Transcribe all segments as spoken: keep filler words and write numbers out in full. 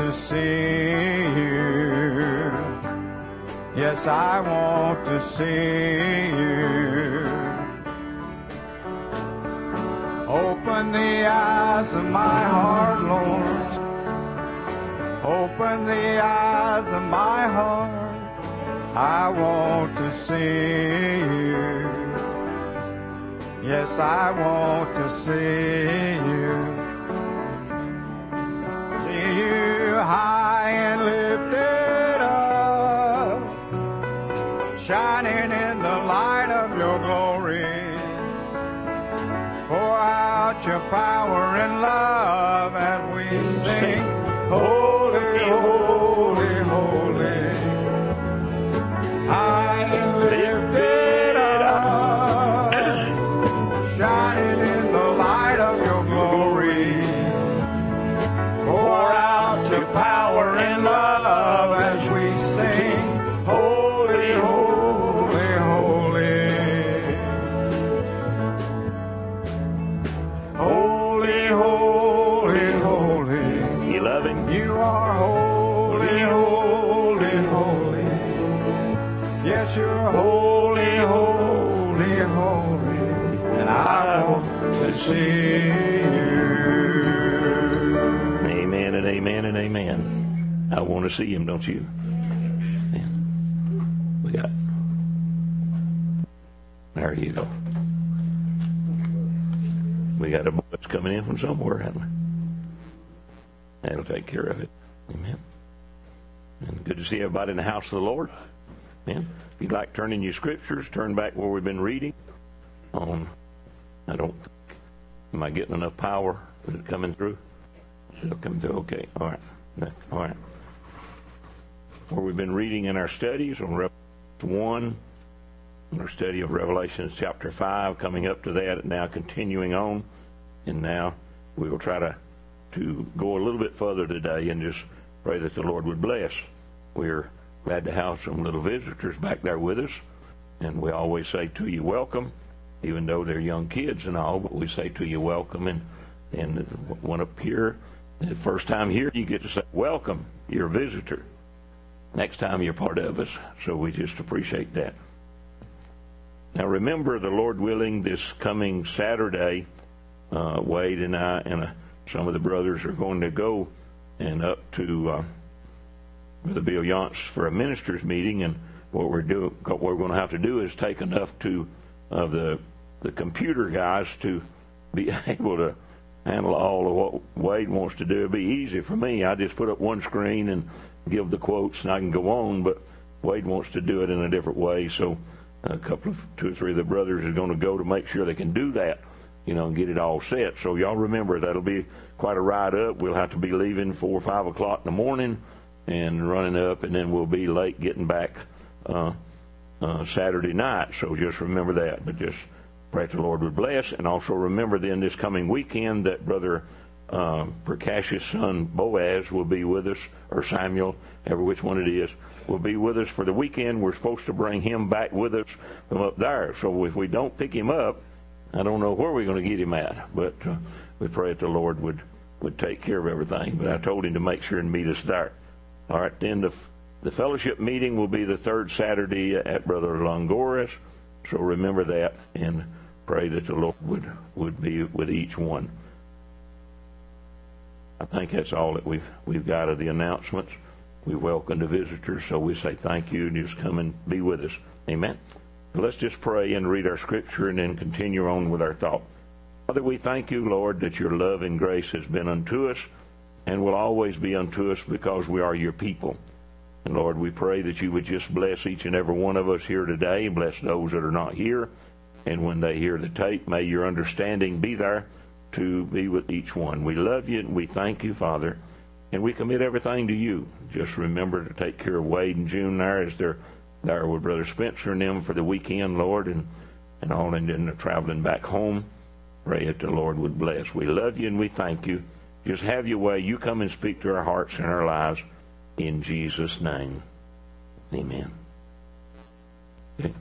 to see you. Yes, I want to see you. Open the eyes of my heart, Lord. Open the eyes of my heart. I want to see you. Yes, I want to see you. See you high and lifted up, shining in the light of your glory. Pour out your power and love as we sing, holy, holy, holy. High and lifted up, shining in the light of your glory. Pour out your power and love as we sing, holy, holy, holy. Holy, holy, holy. You love him? You are holy, holy, holy. Yes, you're holy, holy, holy. And I want to see you. Amen and amen and amen. I want to see him, don't you? Man. We got... There you go. We got a boy that's coming in from somewhere, haven't we? That'll take care of it. Amen. And good to see everybody in the house of the Lord. Amen. If you'd like to turn in your scriptures, turn back where we've been reading. Um, I don't... Am I getting enough power? Is it coming through? Still coming through? Okay. All right. All right. Where we've been reading in our studies on Revelation one, in our study of Revelation chapter five, coming up to that, and now continuing on. And now we will try to, to go a little bit further today and just pray that the Lord would bless. We're glad to have some little visitors back there with us. And we always say to you, welcome, even though they're young kids and all, but we say to you, welcome. And, and one up here, the first time here, you get to say, welcome, you're a visitor. Next time you're part of us. So we just appreciate that. Now remember, the Lord willing, this coming Saturday, uh, Wade and I and uh, some of the brothers are going to go and up to uh, Brother Bill Yance for a ministers meeting. And what we're doing, what we're going to have to do is take enough to of the the computer guys to be able to handle all of what Wade wants to do. It'll be easy for me. I just put up one screen and give the quotes, and I can go on. But Wade wants to do it in a different way, so a couple of two or three of the brothers are going to go to make sure they can do that, you know, and get it all set. So y'all remember, that'll be quite a ride up. We'll have to be leaving four or five o'clock in the morning and running up, and then we'll be late getting back uh, uh, Saturday night. So just remember that. But just pray that the Lord would bless, and also remember then this coming weekend that Brother uh, Prakash's son Boaz will be with us, or Samuel, however which one it is, will be with us for the weekend. We're supposed to bring him back with us from up there. So if we don't pick him up, I don't know where we're going to get him at. But uh, we pray that the Lord would, would take care of everything. But I told him to make sure and meet us there. All right, then the, the fellowship meeting will be the third Saturday at Brother Longora's. So remember that and pray that the Lord would, would be with each one. I think that's all that we've, we've got of the announcements. We welcome the visitors, so we say thank you and just come and be with us. Amen. So let's just pray and read our scripture and then continue on with our thought. Father, we thank you, Lord, that your love and grace has been unto us and will always be unto us because we are your people. And Lord, we pray that you would just bless each and every one of us here today, bless those that are not here. And when they hear the tape, may your understanding be there to be with each one. We love you and we thank you, Father. And we commit everything to you. Just remember to take care of Wade and June there as they're there with Brother Spencer and them for the weekend, Lord, and, and all, and then they're traveling back home. Pray that the Lord would bless. We love you and we thank you. Just have your way. You come and speak to our hearts and our lives. In Jesus' name, amen. Okay.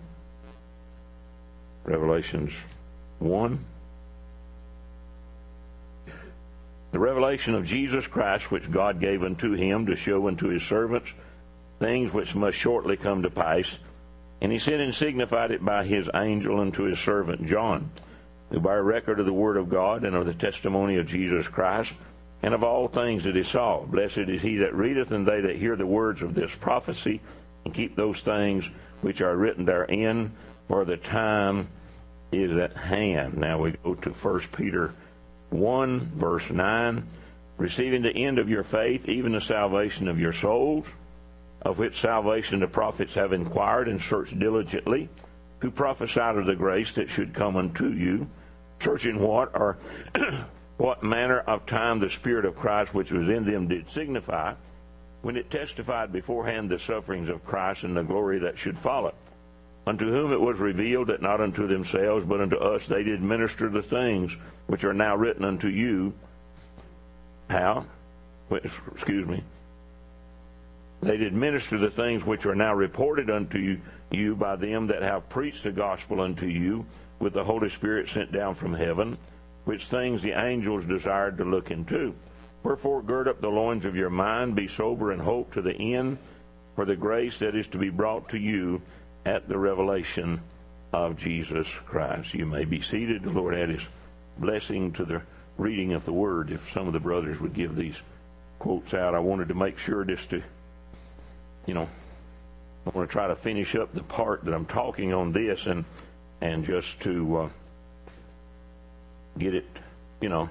Revelations one. The revelation of Jesus Christ, which God gave unto him to show unto his servants things which must shortly come to pass. And he sent and signified it by his angel unto his servant John, who bare record of the word of God and of the testimony of Jesus Christ, and of all things that he saw. Blessed is he that readeth, and they that hear the words of this prophecy, and keep those things which are written therein, for the time is at hand. Now we go to First Peter one, verse nine. Receiving the end of your faith, even the salvation of your souls, of which salvation the prophets have inquired and searched diligently, who prophesied of the grace that should come unto you, searching what or what manner of time the Spirit of Christ which was in them did signify, when it testified beforehand the sufferings of Christ and the glory that should follow. Unto whom it was revealed that not unto themselves, but unto us they did minister the things which are now written unto you. How? Excuse me. They did minister the things which are now reported unto you, you by them that have preached the gospel unto you, with the Holy Spirit sent down from heaven, which things the angels desired to look into. Wherefore gird up the loins of your mind, be sober, and hope to the end for the grace that is to be brought to you at the revelation of Jesus Christ. You may be seated. The Lord add his blessing to the reading of the word. If some of the brothers would give these quotes out, I wanted to make sure just to, you know, I want to try to finish up the part that I'm talking on this and and just to uh, get it, you know,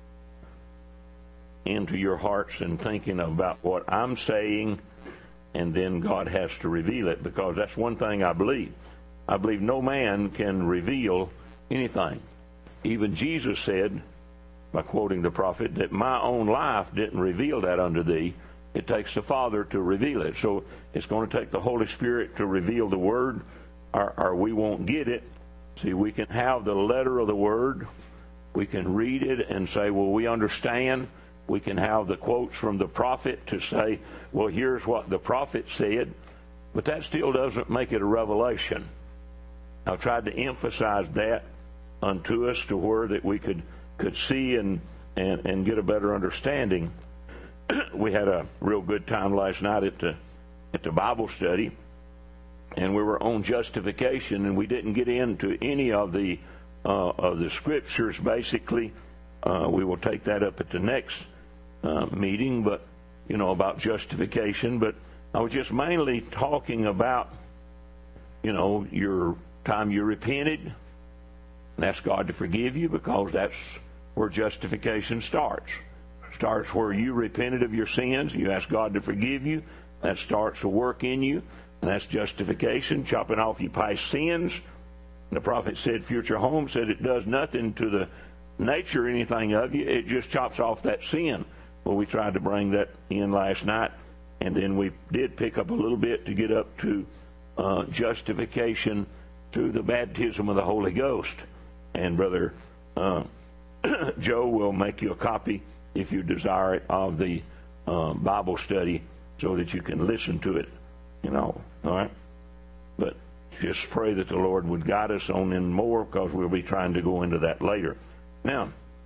into your hearts and thinking about what I'm saying, and then God has to reveal it, because that's one thing I believe. I believe no man can reveal anything. Even Jesus said, by quoting the prophet, that my own life didn't reveal that unto thee. It takes the Father to reveal it. So it's going to take the Holy Spirit to reveal the Word, or, or we won't get it. See, we can have the letter of the Word. We can read it and say, well, we understand. We can have the quotes from the prophet to say, well, here's what the prophet said. But that still doesn't make it a revelation. I've tried to emphasize that unto us to where that we could, could see and, and, and get a better understanding. We had a real good time last night at the at the Bible study, and we were on justification, and we didn't get into any of the uh, of the scriptures. Basically, uh, we will take that up at the next uh, meeting, but you know, about justification. But I was just mainly talking about, you know, your time you repented and asked God to forgive you, because that's where justification starts. Starts where you repented of your sins, you ask God to forgive you. That starts to work in you, and that's justification, chopping off your past sins. The prophet said, future home said it does nothing to the nature or anything of you, it just chops off that sin. Well, we tried to bring that in last night, and then we did pick up a little bit to get up to uh, justification through the baptism of the Holy Ghost. And Brother uh, Joe will make you a copy, if you desire it, of the uh, Bible study, so that you can listen to it, you know, all right? But just pray that the Lord would guide us on in more, because we'll be trying to go into that later. Now,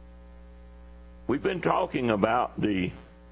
we've been talking about the,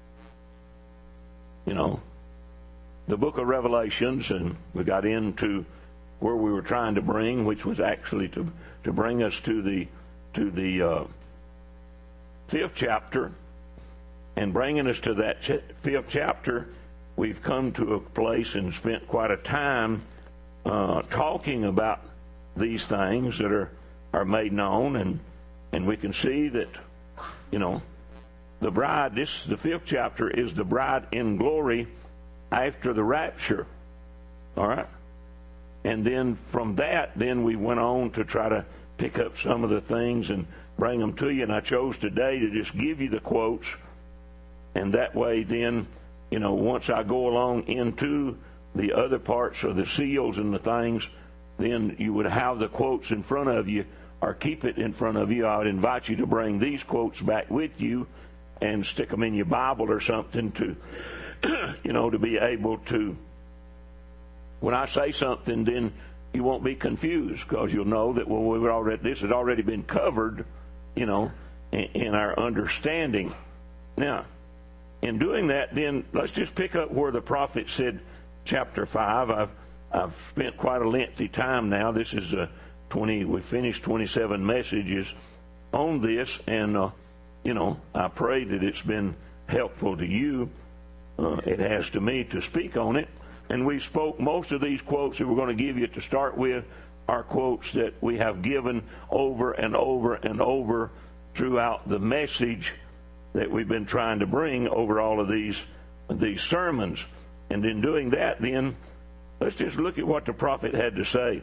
you know, the book of Revelations, and we got into where we were trying to bring, which was actually to, to bring us to the, to the uh, fifth chapter. And bringing us to that ch- fifth chapter, we've come to a place and spent quite a time uh, talking about these things that are, are made known, and and we can see that, you know, the bride, this, the fifth chapter, is the bride in glory after the rapture. All right? And then from that, then we went on to try to pick up some of the things and bring them to you, and I chose today to just give you the quotes. And that way then, you know, once I go along into the other parts of the seals and the things, then you would have the quotes in front of you, or keep it in front of you. I would invite you to bring these quotes back with you and stick them in your Bible or something to, you know, to be able to, when I say something, then you won't be confused, because you'll know that, well, we've already, this has already been covered, you know, in, in our understanding. Now, in doing that, then let's just pick up where the prophet said, chapter five. I've I've spent quite a lengthy time now. This is a twenty. We finished twenty-seven messages on this, and uh, you know, I pray that it's been helpful to you. Uh, it has to me to speak on it. And we spoke most of these quotes that we're going to give you to start with are quotes that we have given over and over and over throughout the message that we've been trying to bring over all of these these sermons. And in doing that, then, let's just look at what the prophet had to say.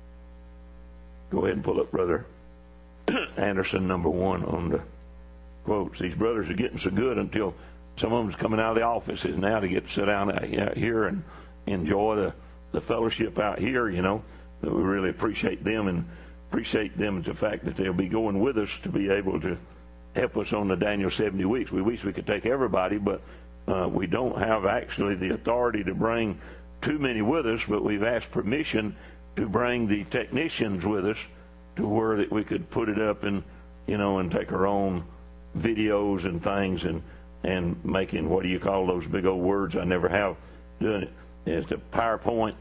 Go ahead and pull up Brother Anderson, number one, on the quotes. These brothers are getting so good until some of them's coming out of the offices now to get to sit down out here and enjoy the, the fellowship out here, you know. We really appreciate them and appreciate them and the fact that they'll be going with us to be able to help us on the Daniel seventy weeks. We wish we could take everybody, but uh, we don't have actually the authority to bring too many with us, but we've asked permission to bring the technicians with us to where that we could put it up and, you know, and take our own videos and things and, and making, what do you call those big old words I never have doing it. It's the PowerPoint.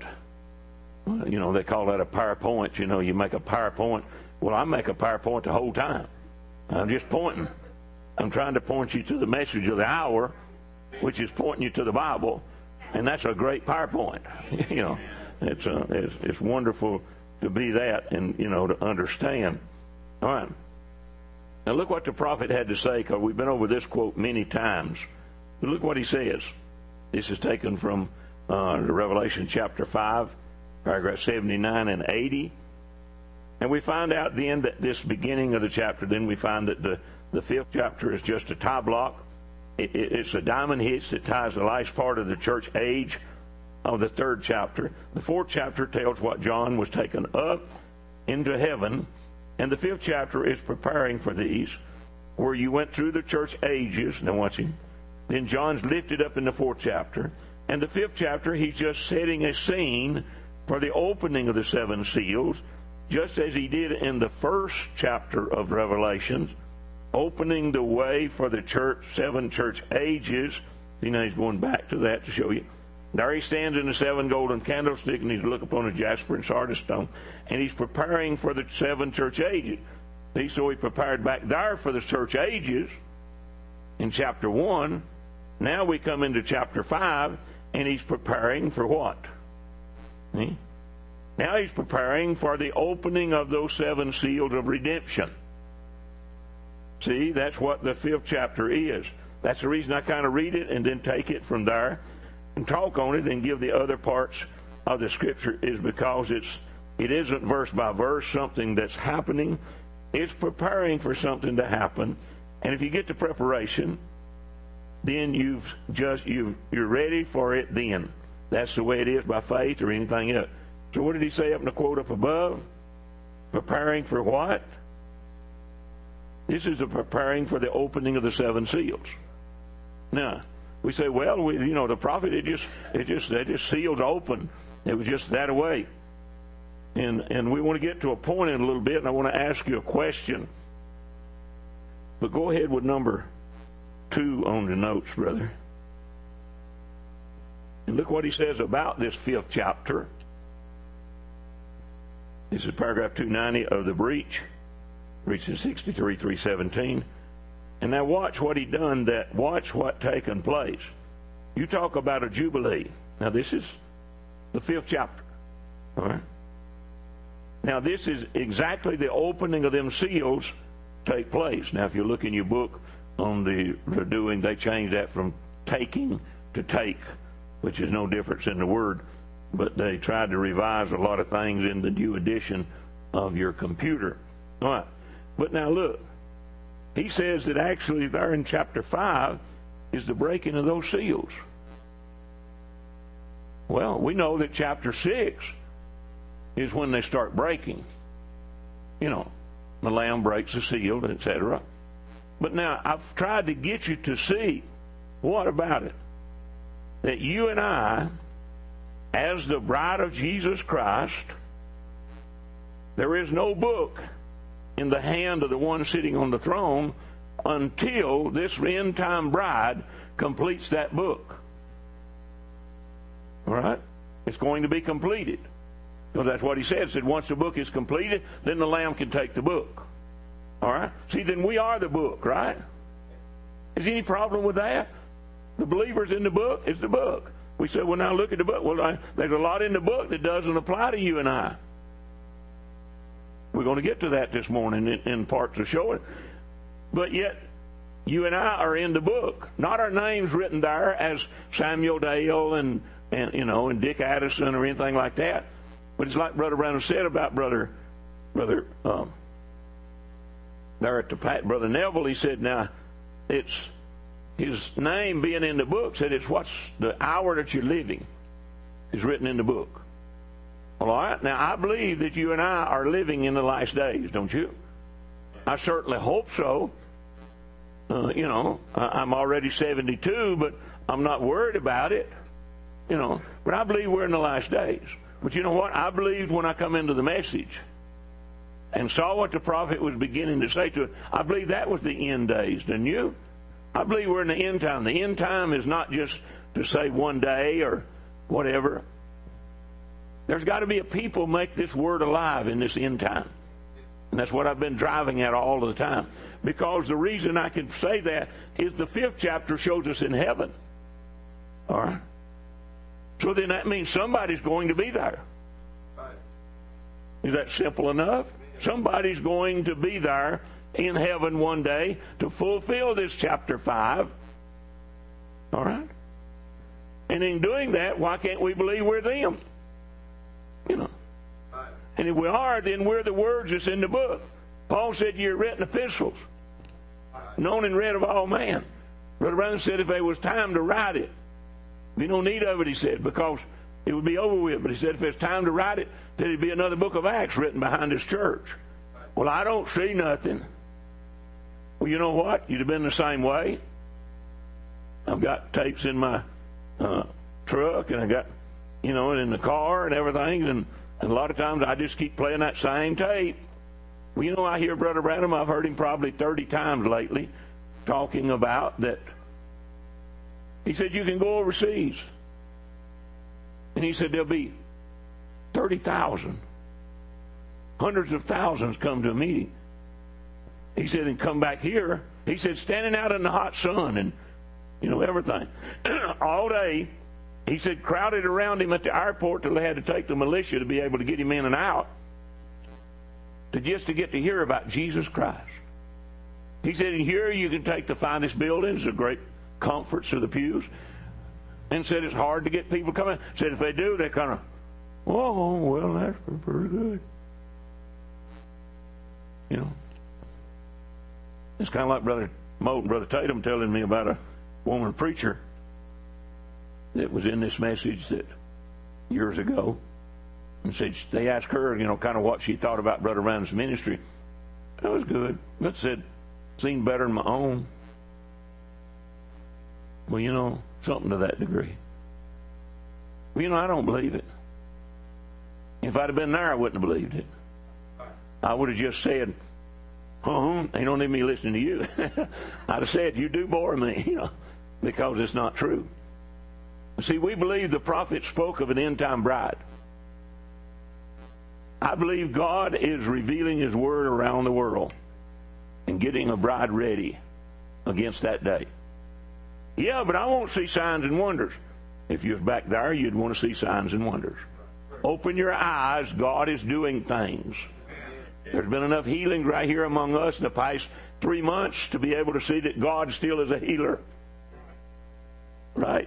You know, they call that a PowerPoint. You know, you make a PowerPoint. Well, I make a PowerPoint the whole time. I'm just pointing. I'm trying to point you to the message of the hour, which is pointing you to the Bible, and that's a great PowerPoint. You know, it's, uh, it's it's wonderful to be that and, you know, to understand. All right. Now look what the prophet had to say, because we've been over this quote many times. But look what he says. This is taken from uh, Revelation chapter five, paragraph seventy-nine and eighty. And we find out then that this beginning of the chapter, then we find that the, the fifth chapter is just a tie block. It, it, it's a diamond hitch that ties the last part of the church age of the third chapter. The fourth chapter tells what John was taken up into heaven. And the fifth chapter is preparing for these, where you went through the church ages. Now watch him. Then John's lifted up in the fourth chapter. And the fifth chapter, he's just setting a scene for the opening of the seven seals, just as he did in the first chapter of Revelations, opening the way for the church, seven church ages. You know, he's going back to that to show you. There he stands in the seven golden candlestick, and he's looking upon a jasper and sardis stone, and he's preparing for the seven church ages. He, so he prepared back there for the church ages in chapter one. Now we come into chapter five, and he's preparing for what? See? Now he's preparing for the opening of those seven seals of redemption. See, that's what the fifth chapter is. That's the reason I kind of read it and then take it from there and talk on it and give the other parts of the scripture, is because it's it isn't verse by verse something that's happening. It's preparing for something to happen. And if you get to preparation, then you've just you you're ready for it then. That's the way it is by faith or anything else. So what did he say up in the quote up above? Preparing for what? This is the preparing for the opening of the seven seals. Now, we say, well, we, you know, the prophet, it just, it just, it just seals open. It was just that way. And and we want to get to a point in a little bit, and I want to ask you a question. But go ahead with number two on the notes, brother. And look what he says about this fifth chapter. This is paragraph two ninety of the breach, reaching sixty-three, three seventeen. And now watch what he done, that watch what taken place. You talk about a jubilee. Now this is the fifth chapter. All right. Now this is exactly the opening of them seals take place. Now if you look in your book on the, the doing, they changed that from taking to take, which is no difference in the word. But they tried to revise a lot of things in the new edition of your computer. All right. But now look. He says that actually there in chapter five is the breaking of those seals. Well, we know that chapter six is when they start breaking. You know, the Lamb breaks the seal, et cetera. But now I've tried to get you to see, what about it? That you and I, as the bride of Jesus Christ, there is no book in the hand of the one sitting on the throne until this end-time bride completes that book. All right? It's going to be completed. Because that's what he said. He said once the book is completed, then the Lamb can take the book. All right? See, then we are the book, right? Is there any problem with that? The believers in the book is the book. We say, well, now look at the book. Well, I, there's a lot in the book that doesn't apply to you and I. We're going to get to that this morning in, in parts of showing. But yet, you and I are in the book. Not our names written there as Samuel Dale and, and you know, and Dick Addison or anything like that. But it's like Brother Branham said about Brother, Brother, um, there at the Brother Neville. He said, now, it's his name being in the book. Said it's what's the hour that you're living is written in the book. All right. Now I believe that you and I are living in the last days, don't you? I certainly hope so. Uh, you know, I'm already seventy-two, but I'm not worried about it. You know, but I believe we're in the last days. But you know what? I believed when I come into the message and saw what the prophet was beginning to say to it, I believe that was the end days, didn't you? I believe we're in the end time. The end time is not just to say one day or whatever. There's got to be a people make this word alive in this end time. And that's what I've been driving at all the time. Because the reason I can say that is the fifth chapter shows us in heaven. All right? So then that means somebody's going to be there. Is that simple enough? Somebody's going to be there in heaven one day to fulfill this chapter five. All right? And in doing that, why can't we believe we're them? You know. And if we are, then we're the words that's in the book. Paul said you're written epistles, known and read of all men. Brother Branham said if there was time to write it, there'd be no need of it, he said, because it would be over with. But he said if there's time to write it, then there'd be another book of Acts written behind this church. Well, I don't see nothing. Well, you know what? You'd have been the same way. I've got tapes in my uh, truck, and I got, you know, in the car and everything, and, and a lot of times I just keep playing that same tape. Well, you know, I hear Brother Branham, I've heard him probably thirty times lately, talking about that. He said, you can go overseas. And he said, there'll be thirty thousand, hundreds of thousands come to a meeting. He said, and come back here. He said, standing out in the hot sun and, you know, everything. All day, he said, crowded around him at the airport till they had to take the militia to be able to get him in and out. To just to get to hear about Jesus Christ. He said, and here you can take the finest buildings, the great comforts of the pews. And said it's hard to get people coming. Said if they do, they kind of, oh, well, that's pretty good. You know. It's kind of like Brother Mote and Brother Tatum telling me about a woman preacher that was in this message that years ago. And said they asked her, you know, kind of what she thought about Brother Branham's ministry. That was good. But said, seemed better than my own. Well, you know, something to that degree. Well, you know, I don't believe it. If I'd have been there, I wouldn't have believed it. I would have just said, oh, they don't need me listening to you. I'd have said, you do bore me, you know, because it's not true. See, we believe the prophet spoke of an end-time bride. I believe God is revealing His Word around the world and getting a bride ready against that day. Yeah, but I won't see signs and wonders. If you're back there, you'd want to see signs and wonders. Open your eyes. God is doing things. There's been enough healings right here among us in the past three months to be able to see that God still is a healer. Right?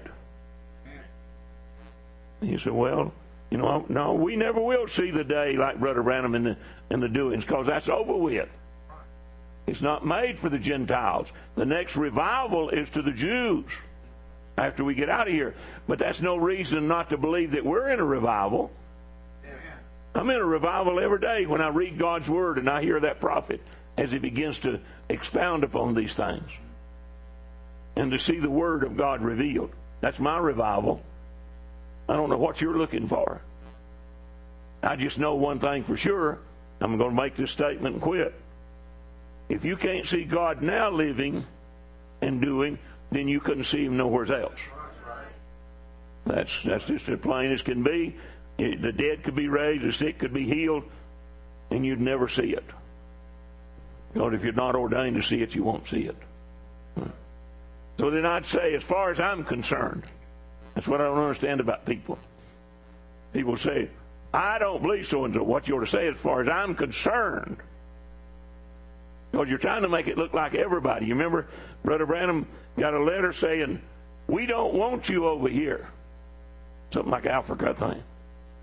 And you say, well, you know, no, we never will see the day like Brother Branham in the, in the doings, because that's over with. It's not made for the Gentiles. The next revival is to the Jews after we get out of here. But that's no reason not to believe that we're in a revival. I'm in a revival every day when I read God's Word and I hear that prophet as he begins to expound upon these things. And to see the Word of God revealed. That's my revival. I don't know what you're looking for. I just know one thing for sure. I'm going to make this statement and quit. If you can't see God now living and doing, then you couldn't see him nowhere else. That's that's just as plain as can be. The dead could be raised, the sick could be healed, and you'd never see it. Because if you're not ordained to see it, you won't see it. So then I'd say, as far as I'm concerned, that's what I don't understand about people. People say, I don't believe so-and-so. What you ought to say, as far as I'm concerned, because you're trying to make it look like everybody. You remember Brother Branham got a letter saying, we don't want you over here. Something like Africa, I think.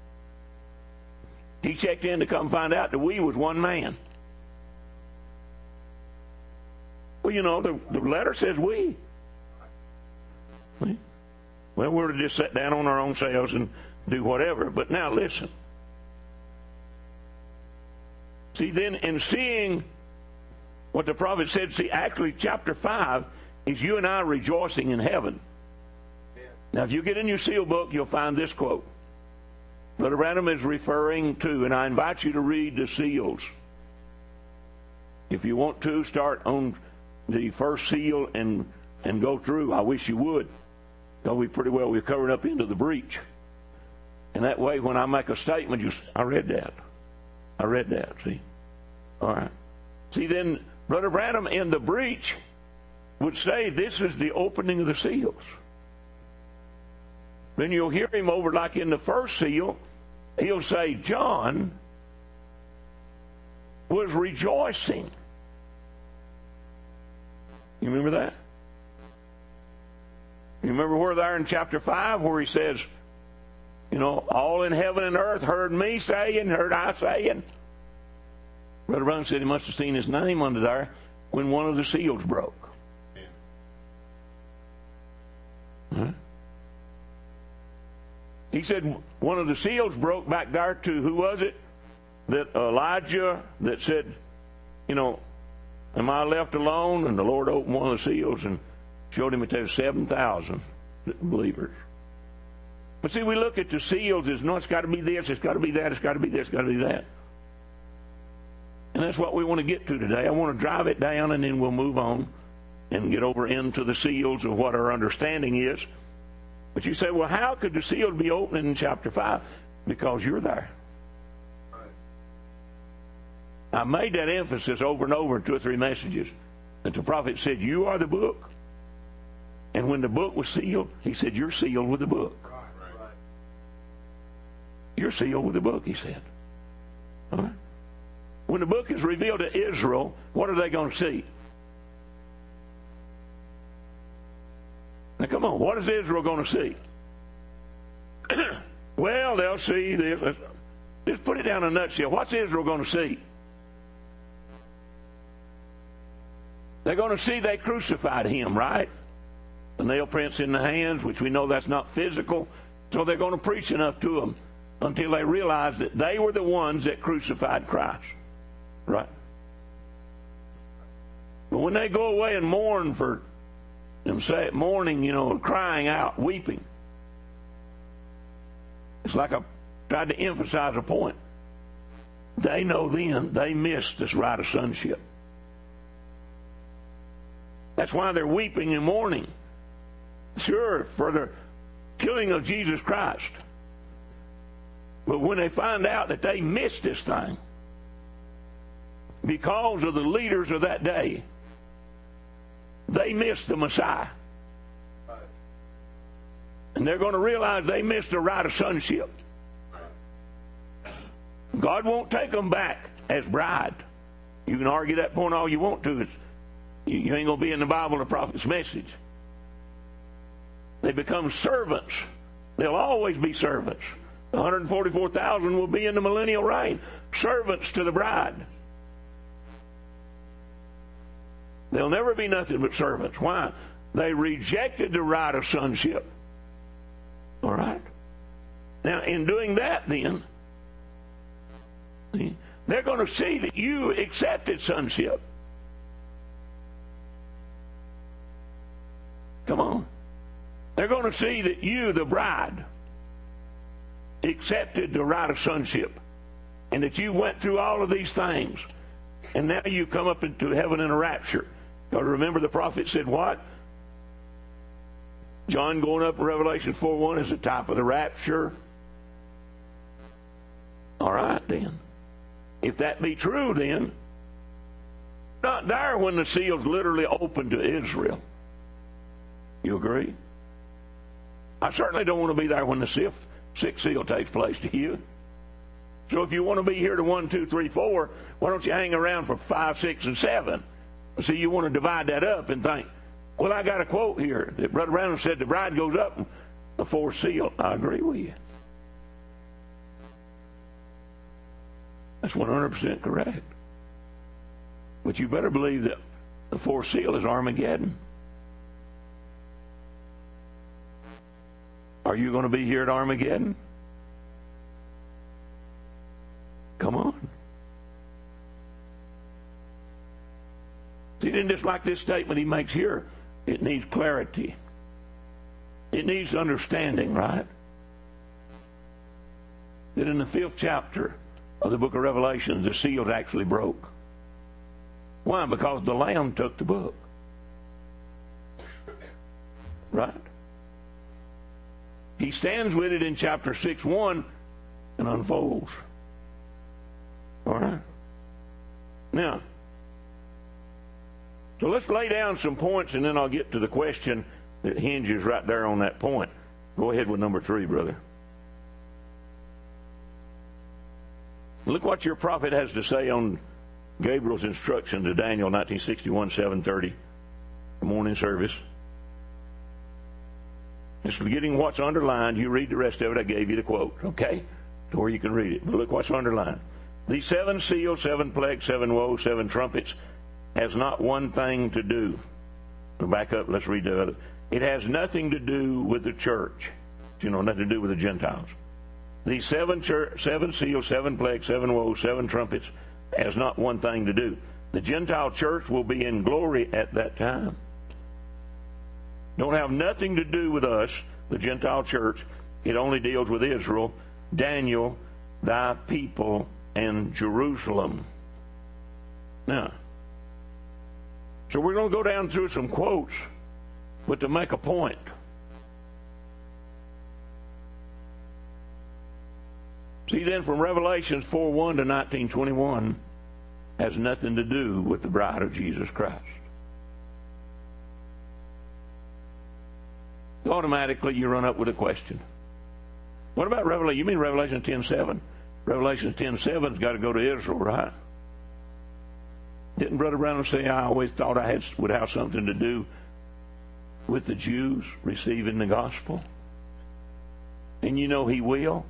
He checked in to come find out that we was one man. Well, you know, the, the letter says we. Well, we're to just sit down on our own selves and do whatever. But now listen. See, then in seeing what the prophet said, see, actually chapter five is you and I rejoicing in heaven. Now, if you get in your seal book, you'll find this quote. Brother Branham is referring to, and I invite you to read the seals. If you want to, start on the first seal and and go through. I wish you would. Because we pretty well, we're covered up into the breach. And that way, when I make a statement, you, I read that. I read that, see? All right. See, then, Brother Branham in the breach would say this is the opening of the seals. Then you'll hear him over like in the first seal, he'll say, John was rejoicing. You remember that? You remember where there in chapter five where he says, you know, all in heaven and earth heard me saying, heard I saying. Brother Branham said he must have seen his name under there when one of the seals broke. Huh? He said one of the seals broke back there to, who was it? That Elijah that said, you know, am I left alone? And the Lord opened one of the seals and showed him that there's seven thousand believers. But see, we look at the seals as, no, it's got to be this, it's got to be that, it's got to be this, it's got to be that. And that's what we want to get to today. I want to drive it down and then we'll move on and get over into the seals of what our understanding is. But you say, well, how could the seals be opening in chapter five? Because you're there. I made that emphasis over and over in two or three messages that the prophet said, you are the book. And when the book was sealed, he said, you're sealed with the book. You're sealed with the book, he said. All right? When the book is revealed to Israel, what are they going to see? Now, come on, what is Israel going to see? Well, they'll see this. Let's, let's put it down in a nutshell. What's Israel going to see? They're going to see they crucified him, right? The nail prints in the hands, which we know that's not physical. So they're going to preach enough to them until they realize that they were the ones that crucified Christ. Right? But when they go away and mourn for them, say mourning, you know, crying out, weeping. It's like I tried to emphasize a point. They know then they missed this right of sonship. That's why they're weeping and mourning. Sure, for the killing of Jesus Christ. But when they find out that they missed this thing because of the leaders of that day, they missed the Messiah. And they're going to realize they missed the right of sonship. God won't take them back as bride. You can argue that point all you want to. It's, you ain't going to be in the Bible the prophet's message. They become servants. They'll always be servants. one hundred forty-four thousand will be in the millennial reign. Servants to the bride. They'll never be nothing but servants. Why? They rejected the right of sonship. All right? Now, in doing that, then, they're going to see that you accepted sonship. Come on. They're going to see that you, the bride, accepted the right of sonship, and that you went through all of these things. And now you come up into heaven in a rapture. Now remember the prophet said what? John going up in Revelation four one is a type of the rapture. All right, then. If that be true, then, not there when the seal's literally open to Israel. You agree? I certainly don't want to be there when the sixth, sixth seal takes place, do you? So if you want to be here to one, two, three, four, why don't you hang around for five, six, and seven? See, you want to divide that up and think, well, I got a quote here that Brother Branham said the bride goes up the fourth seal. I agree with you. That's one hundred percent correct. But you better believe that the fourth seal is Armageddon. Are you going to be here at Armageddon? Come on. See, then just like this statement he makes here, it needs clarity. It needs understanding, right? That in the fifth chapter of the book of Revelation, the seals actually broke. Why? Because the Lamb took the book. Right? He stands with it in chapter six one and unfolds. All right? Now, so let's lay down some points and then I'll get to the question that hinges right there on that point. Go ahead with number three, brother. Look what your prophet has to say on Gabriel's instruction to Daniel, nineteen sixty-one, seven thirty, the morning service. Just getting what's underlined, you read the rest of it. I gave you the quote, okay, to where you can read it. But look what's underlined. These seven seals, seven plagues, seven woes, seven trumpets has not one thing to do. We'll back up, let's read the other. It has nothing to do with the church. You know, nothing to do with the Gentiles. These seven, church, seven seals, seven plagues, seven woes, seven trumpets has not one thing to do. The Gentile church will be in glory at that time. Don't have nothing to do with us, the Gentile church. It only deals with Israel, Daniel, thy people, and Jerusalem. Now, so we're going to go down through some quotes, but to make a point. See, then from Revelations four one to nineteen twenty-one has nothing to do with the bride of Jesus Christ. Automatically you run up with a question. What about Revelation? You mean Revelation ten seven? Revelation ten seven's got to go to Israel, right? Didn't Brother Branham say, I always thought I had would have something to do with the Jews receiving the gospel? And you know he will.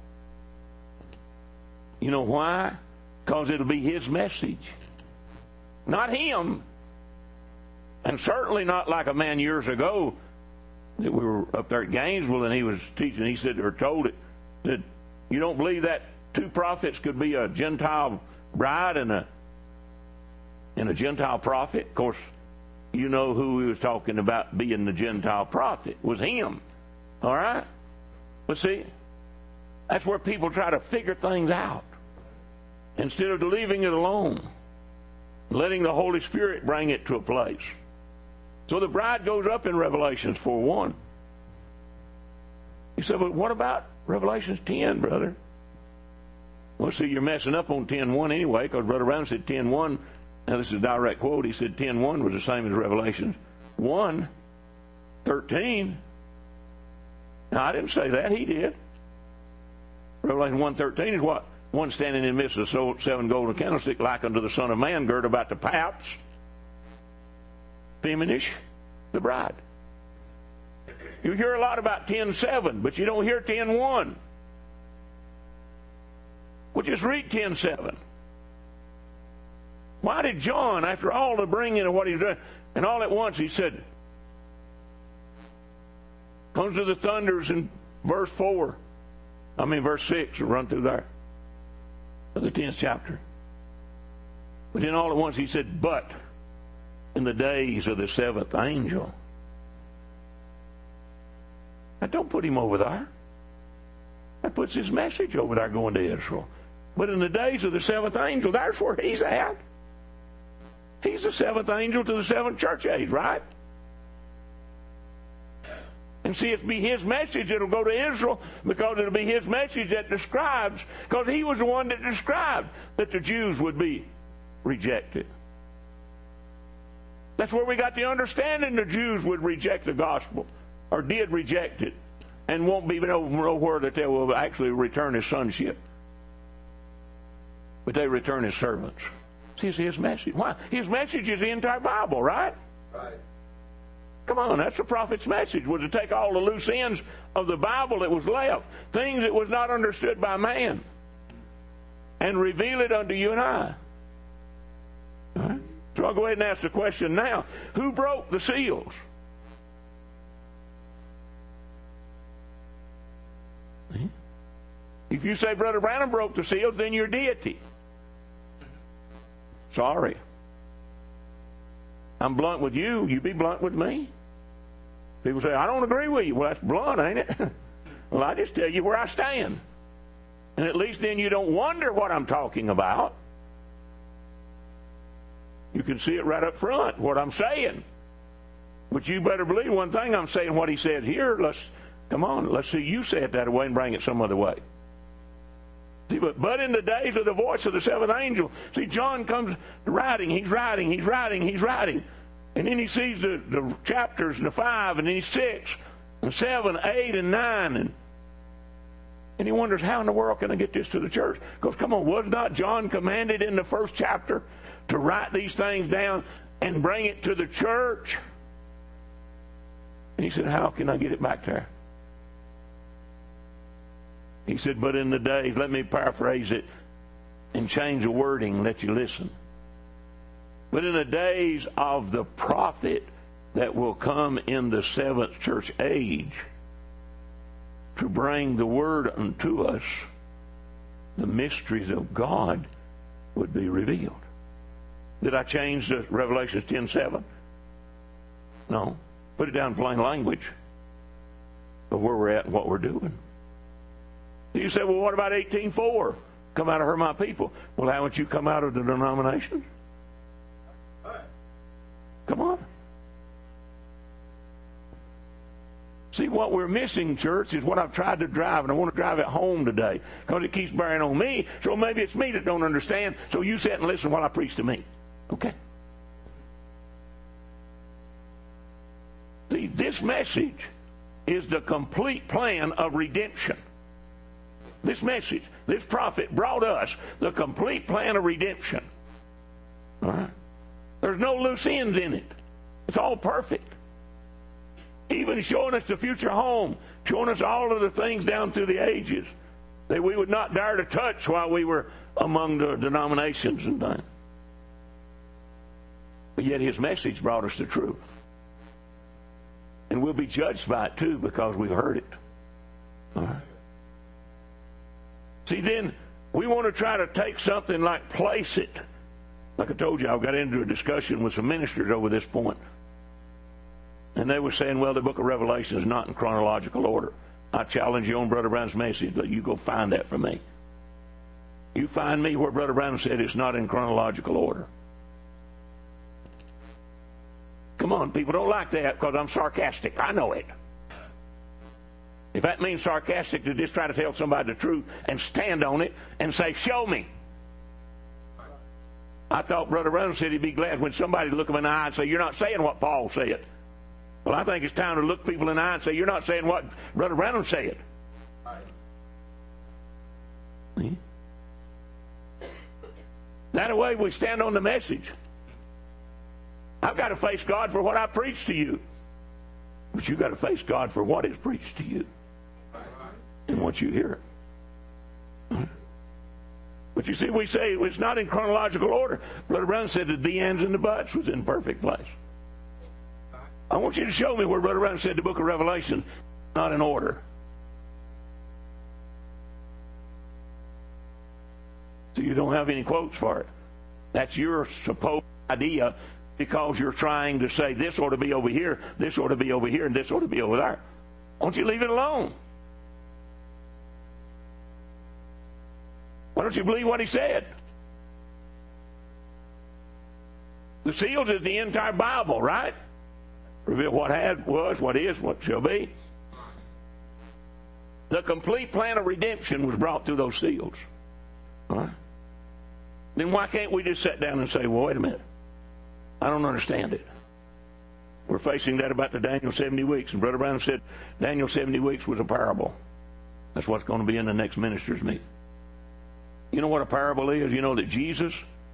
You know why? Because it'll be his message. Not him. And certainly not like a man years ago that we were up there at Gainesville and he was teaching. He said, or told it, that you don't believe that two prophets could be a Gentile bride and a and a Gentile prophet? Of course, you know who he was talking about being the Gentile prophet. It was him. All right? But see, that's where people try to figure things out. Instead of leaving it alone, letting the Holy Spirit bring it to a place. So the bride goes up in Revelations four one. You said, but what about Revelations ten, brother? Well, see, you're messing up on ten one anyway, because Brother Brown said ten one. Now, this is a direct quote. He said ten one was the same as Revelations one thirteen. Now, I didn't say that. He did. Revelation one thirteen is what? One standing in the midst of the seven golden candlesticks, like unto the Son of Man, girt about the paps. Feminish, the bride. You hear a lot about ten seven, but you don't hear ten one. Well, just read ten seven. Why did John, after all the bringing of what he's done, and all at once he said, comes to the thunders in verse four. I mean verse six, run through there. Of the tenth chapter. But then all at once he said, but in the days of the seventh angel. Now don't put him over there. That puts his message over there going to Israel. But in the days of the seventh angel, that's where he's at. He's the seventh angel to the seventh church age, right? And see, it'll be his message that'll go to Israel, because it'll be his message that describes, because he was the one that described that the Jews would be rejected. That's where we got the understanding the Jews would reject the gospel, or did reject it, and won't be nowhere that they will actually return his sonship. But they return as servants. See, it's his message. Why? His message is the entire Bible, right? Right. Come on, that's the prophet's message, was to take all the loose ends of the Bible that was left, things that was not understood by man, and reveal it unto you and I. All right? So I'll go ahead and ask the question now. Who broke the seals? If you say Brother Branham broke the seals, then you're deity. Sorry. I'm blunt with you, you be blunt with me. People say, I don't agree with you. Well, that's blunt, ain't it? Well, I just tell you where I stand. And at least then you don't wonder what I'm talking about. You can see it right up front, what I'm saying. But you better believe one thing, I'm saying what he said here. Let's, come on, let's see you say it that way and bring it some other way. See, but, but in the days of the voice of the seventh angel, see, John comes writing, he's writing, he's writing, he's writing. And then he sees the, the chapters and the five, and then he's six, and seven, eight, and nine. And, and he wonders, how in the world can I get this to the church? Because, come on, was not John commanded in the first chapter to write these things down and bring it to the church? And he said, how can I get it back there? He said, but in the days, let me paraphrase it and change the wording and let you listen. But in the days of the prophet that will come in the seventh church age to bring the word unto us, the mysteries of God would be revealed. Did I change the Revelation ten seven? No. Put it down in plain language of where we're at and what we're doing. You say, well, what about eighteen four? Come out of her, my people. Well, haven't you come out of the denomination? Come on. See, what we're missing, church, is what I've tried to drive, and I want to drive it home today because it keeps bearing on me. So maybe it's me that don't understand, so you sit and listen while I preach to me. Okay? See, this message is the complete plan of redemption. This message, this prophet brought us the complete plan of redemption. All right? There's no loose ends in it. It's all perfect. Even showing us the future home, showing us all of the things down through the ages that we would not dare to touch while we were among the denominations and things. But yet his message brought us the truth. And we'll be judged by it too because we've heard it. All right? See, then we want to try to take something like place it. Like I told you, I got into a discussion with some ministers over this point. And they were saying, well, the book of Revelation is not in chronological order. I challenge you on Brother Brown's message that you go find that for me. You find me where Brother Brown said it's not in chronological order. Come on, people don't like that because I'm sarcastic. I know it. If that means sarcastic to just try to tell somebody the truth and stand on it and say, show me. I thought Brother Brown said he'd be glad when somebody look him in the eye and say, you're not saying what Paul said. Well, I think it's time to look people in the eye and say, you're not saying what Brother Branham said. See? That way we stand on the message. I've got to face God for what I preach to you. But you've got to face God for what is preached to you and what you hear. But you see, we say it's not in chronological order. Brother Brown said that the ands and the buts was in perfect place. I want you to show me where Brother Brown said the book of Revelation not in order. So you don't have any quotes for it. That's your supposed idea because you're trying to say this ought to be over here, this ought to be over here, and this ought to be over there. Why don't you leave it alone? Why don't you believe what he said? The seals is the entire Bible, right? Reveal what had, was, what is, what shall be. The complete plan of redemption was brought through those seals. All right? Then why can't we just sit down and say, well, wait a minute. I don't understand it. We're facing that about the Daniel seventy weeks. And Brother Brown said Daniel seventy weeks was a parable. That's what's going to be in the next ministers' meeting. You know what a parable is? You know that Jesus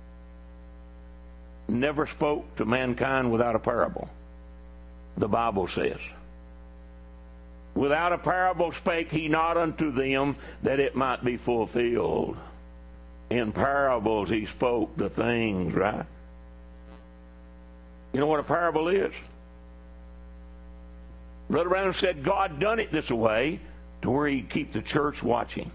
never spoke to mankind without a parable. The Bible says. Without a parable spake he not unto them, that it might be fulfilled. In parables he spoke the things, right? You know what a parable is? Brother Branham said God done it this way to where he'd keep the church watching.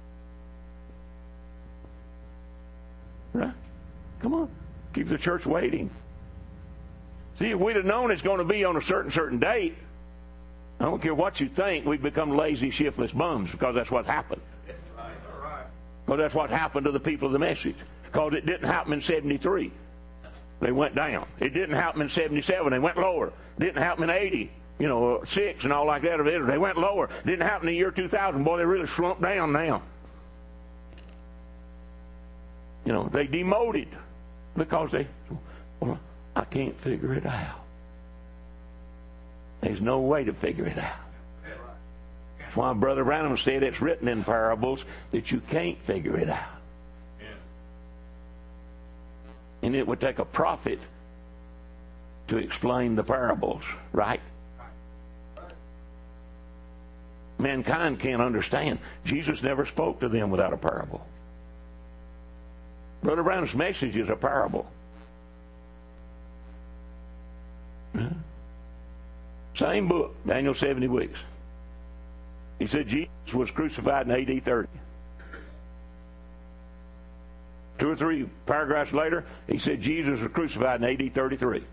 Right? Come on. Keep the church waiting. See, if we'd have known it's going to be on a certain, certain date, I don't care what you think, we'd become lazy, shiftless bums, because that's what happened. Because that's what happened to the people of the message. Because it didn't happen in seventy-three. They went down. It didn't happen in seventy-seven. They went lower. It didn't happen in eighty. You know, six and all like that. They went lower. It didn't happen in the year two thousand. Boy, they really slumped down now. You know, they demoted because they, well, I can't figure it out. There's no way to figure it out. That's why Brother Branham said it's written in parables that you can't figure it out. And it would take a prophet to explain the parables, right? Mankind can't understand. Jesus never spoke to them without a parable. Brother Branham's message is a parable. Huh? Same book, Daniel seventy weeks. He said Jesus was crucified in A D thirty. Two or three paragraphs later, he said Jesus was crucified in A D thirty-three.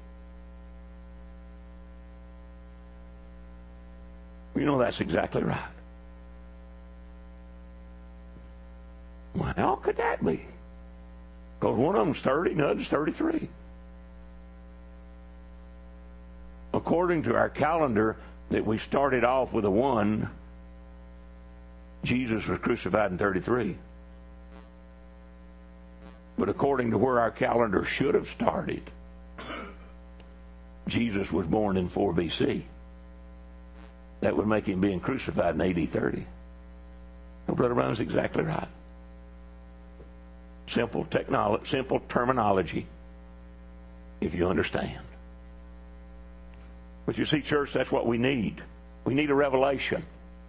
You know that's exactly right. Well, how could that be? Because one of them's thirty and the other's thirty-three. According to our calendar that we started off with a one, Jesus was crucified in thirty-three. But according to where our calendar should have started, Jesus was born in four B C. That would make him being crucified in A D thirty. No, Brother Brown's exactly right. Simple technology, simple terminology, if you understand. But you see, church, that's what we need. We need a revelation.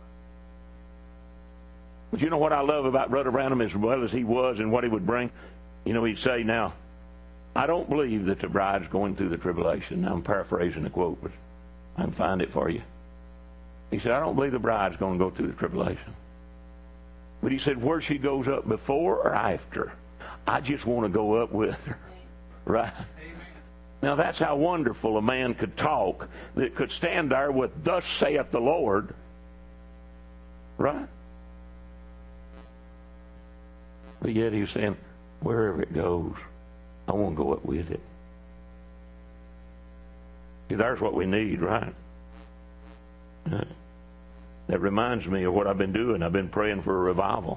But you know what I love about Brother Branham, as well as he was and what he would bring? You know, he'd say, now, I don't believe that the bride's going through the tribulation. Now, I'm paraphrasing the quote, but I can find it for you. He said, I don't believe the bride's going to go through the tribulation. But he said, where she goes up before or after, I just want to go up with her. Right? Amen. Now, that's how wonderful a man could talk, that could stand there with, thus saith the Lord. Right? But yet he was saying, wherever it goes, I want to go up with it. See, there's what we need, right? Uh, that reminds me of what I've been doing. I've been praying for a revival.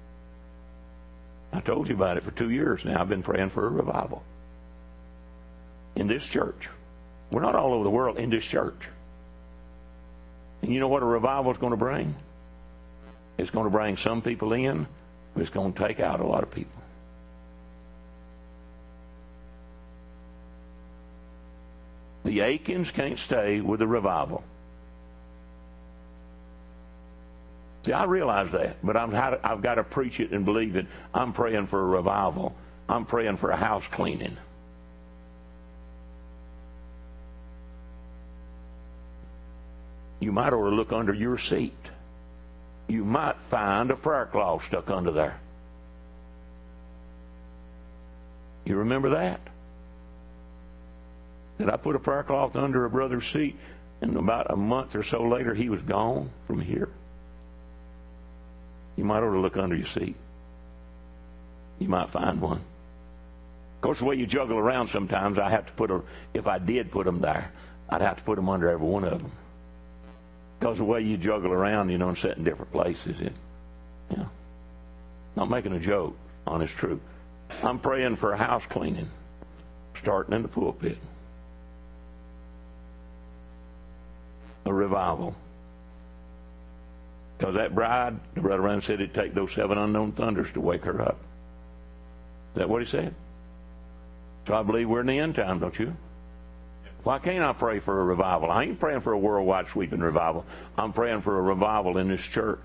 I told you about it for two years now. I've been praying for a revival. In this church. We're not all over the world, in this church. And you know what a revival is going to bring? It's going to bring some people in, but it's going to take out a lot of people. The Aikens can't stay with the revival. See, I realize that, but I'm, I've got to preach it and believe it. I'm praying for a revival. I'm praying for a house cleaning. You might ought to look under your seat. You might find a prayer cloth stuck under there. You remember that? That I put a prayer cloth under a brother's seat, and about a month or so later, he was gone from here. You might ought to look under your seat. You might find one. Of course, the way you juggle around sometimes, I have to put a, if I did put them there, I'd have to put them under every one of them. Because the way you juggle around, you know, and set in different places, it, you know, not making a joke, honest truth. I'm praying for a house cleaning, starting in the pulpit. A revival. Because that bride, the brother Brown said it'd take those seven unknown thunders to wake her up. Is that what he said? So I believe we're in the end time, don't you? Why can't I pray for a revival? I ain't praying for a worldwide sweeping revival. I'm praying for a revival in this church.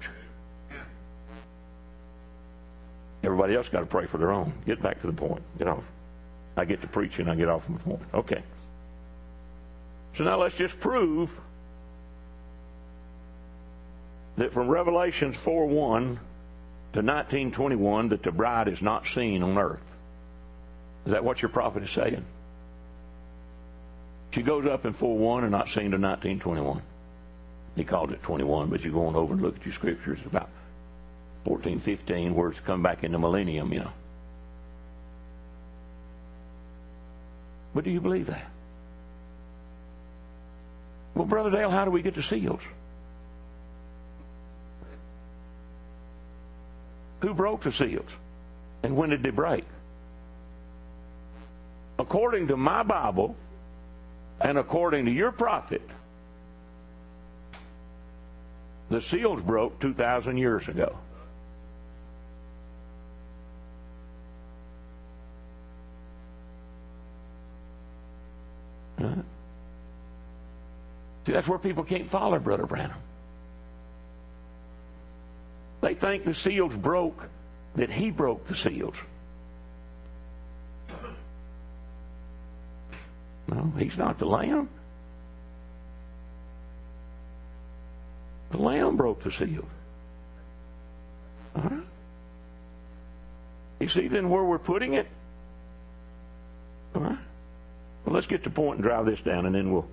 Everybody else got to pray for their own. Get back to the point. Get off. I get to preaching, I get off my point. Okay. So now let's just prove that from Revelations four one to nineteen twenty-one that the bride is not seen on earth. Is that what your prophet is saying? She goes up in four one and not seen to nineteen twenty-one. He calls it twenty-one, but you go on over and look at your scriptures. It's about fourteen, fifteen, where it's come back in the millennium, you know. But do you believe that? Well, Brother Dale, how do we get the seals? Who broke the seals? And when did they break? According to my Bible and according to your prophet, the seals broke two thousand years ago. Right? See, that's where people can't follow Brother Branham. They think the seals broke, that he broke the seals. No, he's not the Lamb. The Lamb broke the seals. All right? You see then where we're putting it? All right? Well, let's get to the point and drive this down, and then we'll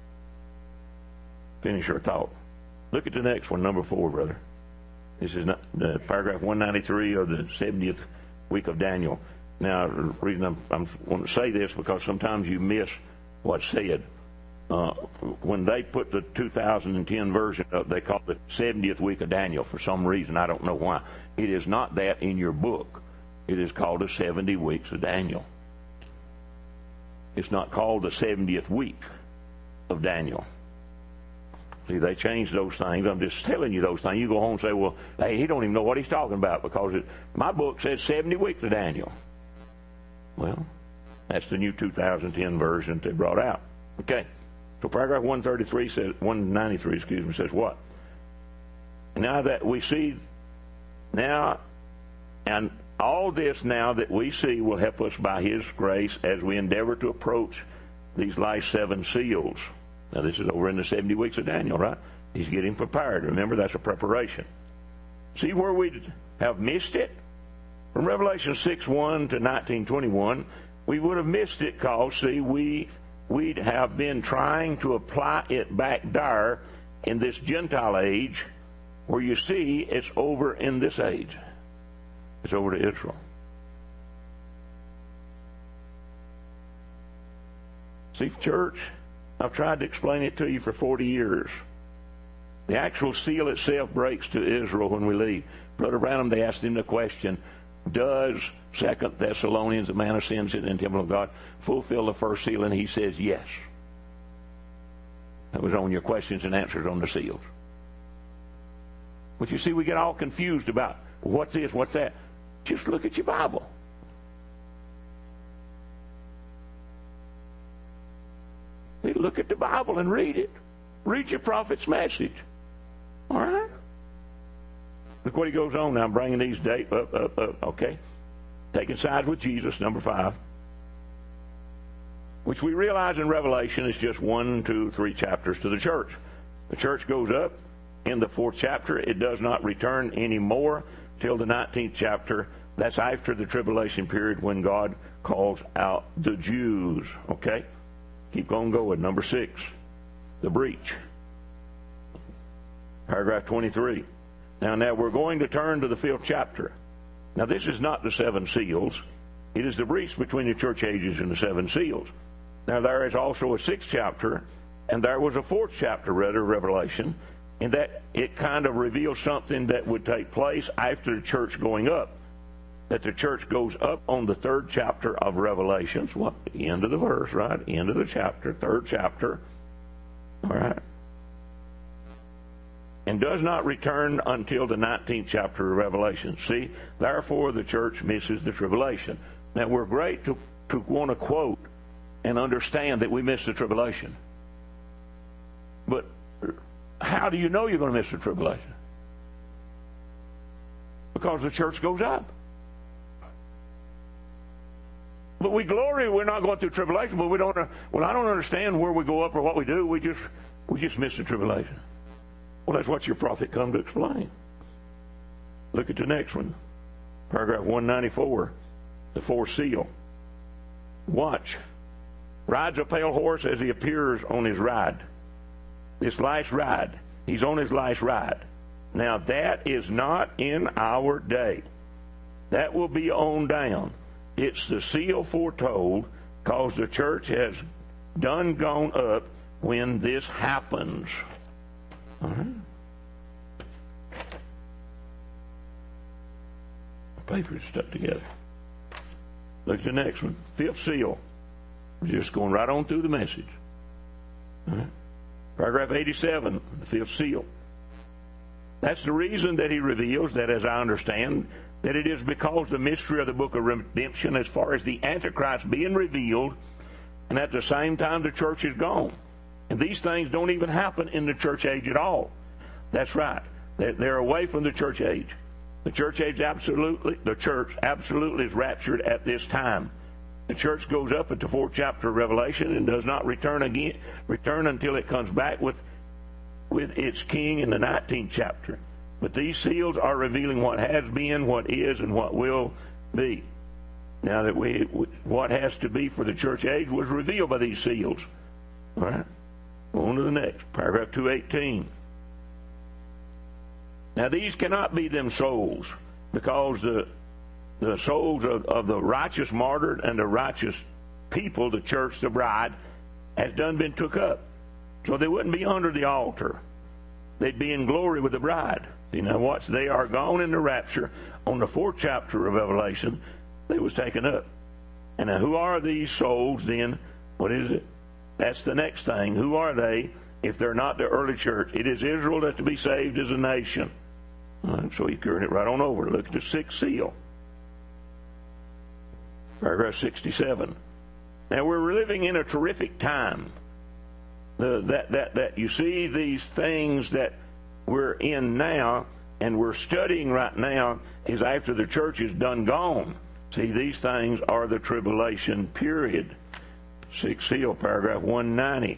finish our thought. Look at the next one, number four, brother. This is not, the paragraph one ninety-three of the seventieth week of Daniel. Now, the reason I'm, I'm want to say this because sometimes you miss what's said. Uh, when they put the two thousand ten version up, they call it the seventieth week of Daniel for some reason. I don't know why. It is not that in your book. It is called the seventy weeks of Daniel. It's not called the seventieth week of Daniel. See, they changed those things. I'm just telling you those things. You go home and say, well, hey, he don't even know what he's talking about because it, my book says seventy weeks of Daniel. Well, that's the new two thousand ten version they brought out. Okay. So paragraph one thirty-three says, one ninety-three, excuse me, says what? Now that we see, now, and all this now that we see will help us by his grace as we endeavor to approach these last seven seals. Now, this is over in the seventy weeks of Daniel, right? He's getting prepared. Remember, that's a preparation. See where we have missed it? From Revelation six one to nineteen twenty-one, we would have missed it because, see, we, we'd have been trying to apply it back there in this Gentile age where you see it's over in this age. It's over to Israel. See, church, I've tried to explain it to you for forty years. The actual seal itself breaks to Israel when we leave. Brother Branham, they asked him the question, does Second Thessalonians, the man of sin sitting in the temple of God, fulfill the first seal? And he says yes. That was on your questions and answers on the seals. But you see, we get all confused about what's this, what's that. Just look at your Bible. Look at the Bible and read it. Read your prophet's message. All right? Look what he goes on now, bringing these dates up, up, up. Okay? Taking sides with Jesus, number five. Which we realize in Revelation is just one, two, three chapters to the church. The church goes up in the fourth chapter. It does not return anymore till the nineteenth chapter. That's after the tribulation period when God calls out the Jews. Okay? Keep on going. Number six, the breach. Paragraph twenty-three. Now, now we're going to turn to the fifth chapter. Now, this is not the seven seals. It is the breach between the church ages and the seven seals. Now there is also a sixth chapter, and there was a fourth chapter, rather, Revelation, in that it kind of reveals something that would take place after the church going up. That the church goes up on the third chapter of Revelations. What? End of the verse, right? End of the chapter, third chapter. All right. And does not return until the nineteenth chapter of Revelation. See, therefore the church misses the tribulation. Now we're great to, to want to quote and understand that we miss the tribulation. But how do you know you're going to miss the tribulation? Because the church goes up. But we glory we're not going through tribulation, but we don't. Well, I don't understand where we go up or what we do. We just we just miss the tribulation. Well, that's what your prophet come to explain. Look at the next one, paragraph one ninety-four, the fourth seal. Watch. Rides a pale horse as he appears on his ride. This last ride. He's on his last ride. Now that is not in our day. That will be on down. It's the seal foretold, because the church has done gone up when this happens. All right. The paper is stuck together. Look at the next one. Fifth seal. We're just going right on through the message. All right. Paragraph eighty-seven, the fifth seal. That's the reason that he reveals that, as I understand, that it is because the mystery of the book of redemption, as far as the Antichrist being revealed, and at the same time the church is gone. And these things don't even happen in the church age at all. That's right. They're away from the church age. The church age absolutely, the church absolutely is raptured at this time. The church goes up at the fourth chapter of Revelation and does not return again, return until it comes back with, with its king in the nineteenth chapter. But these seals are revealing what has been, what is, and what will be. Now that we, what has to be for the church age was revealed by these seals. All right. On to the next, paragraph two eighteen. Now these cannot be them souls, because the the souls of, of the righteous martyred and the righteous people, the church, the bride, has done been took up. So they wouldn't be under the altar. They'd be in glory with the bride. You know what? They are gone in the rapture. On the fourth chapter of Revelation, they was taken up. And now who are these souls then? What is it? That's the next thing. Who are they if they're not the early church? It is Israel that to be saved as a nation. All right, so you turn it right on over. Look at the sixth seal. Paragraph sixty-seven. Now we're living in a terrific time. The, that, that, that you see these things that we're in now and we're studying right now is after the church is done gone. See, these things are the tribulation period. Sixth seal, paragraph one ninety.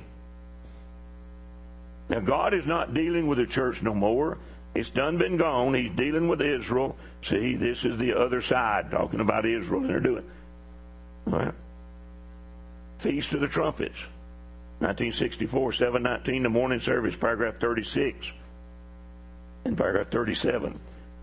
Now God is not dealing with the church no more. It's done been gone. He's dealing with Israel. See, this is the other side, talking about Israel, and they're doing. All right. Feast of the Trumpets. nineteen sixty-four, seven nineteen, the morning service, paragraph thirty-six. And paragraph thirty-seven.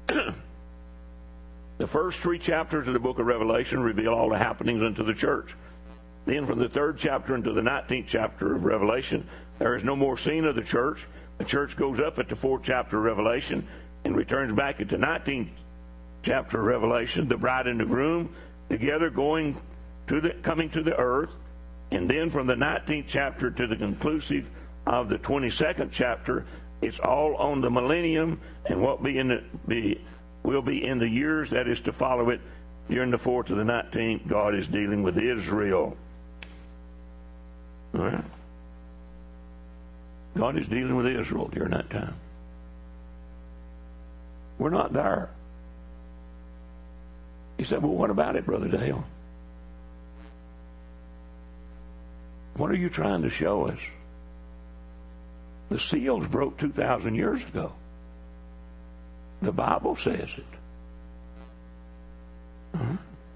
The first three chapters of the book of Revelation reveal all the happenings unto the church. Then from the third chapter into the nineteenth chapter of Revelation, there is no more seen of the church. The church goes up at the fourth chapter of Revelation and returns back at the nineteenth chapter of Revelation, the bride and the groom together going to the coming to the earth. And then from the nineteenth chapter to the conclusive of the twenty-second chapter, it's all on the millennium and what be in the, be, will be in the years that is to follow it. During the fourth to the nineteenth, God is dealing with Israel. All right? God is dealing with Israel during that time. We're not there. He said, well, what about it, Brother Dale? What are you trying to show us? The seals broke two thousand years ago. The Bible says it. Uh-huh.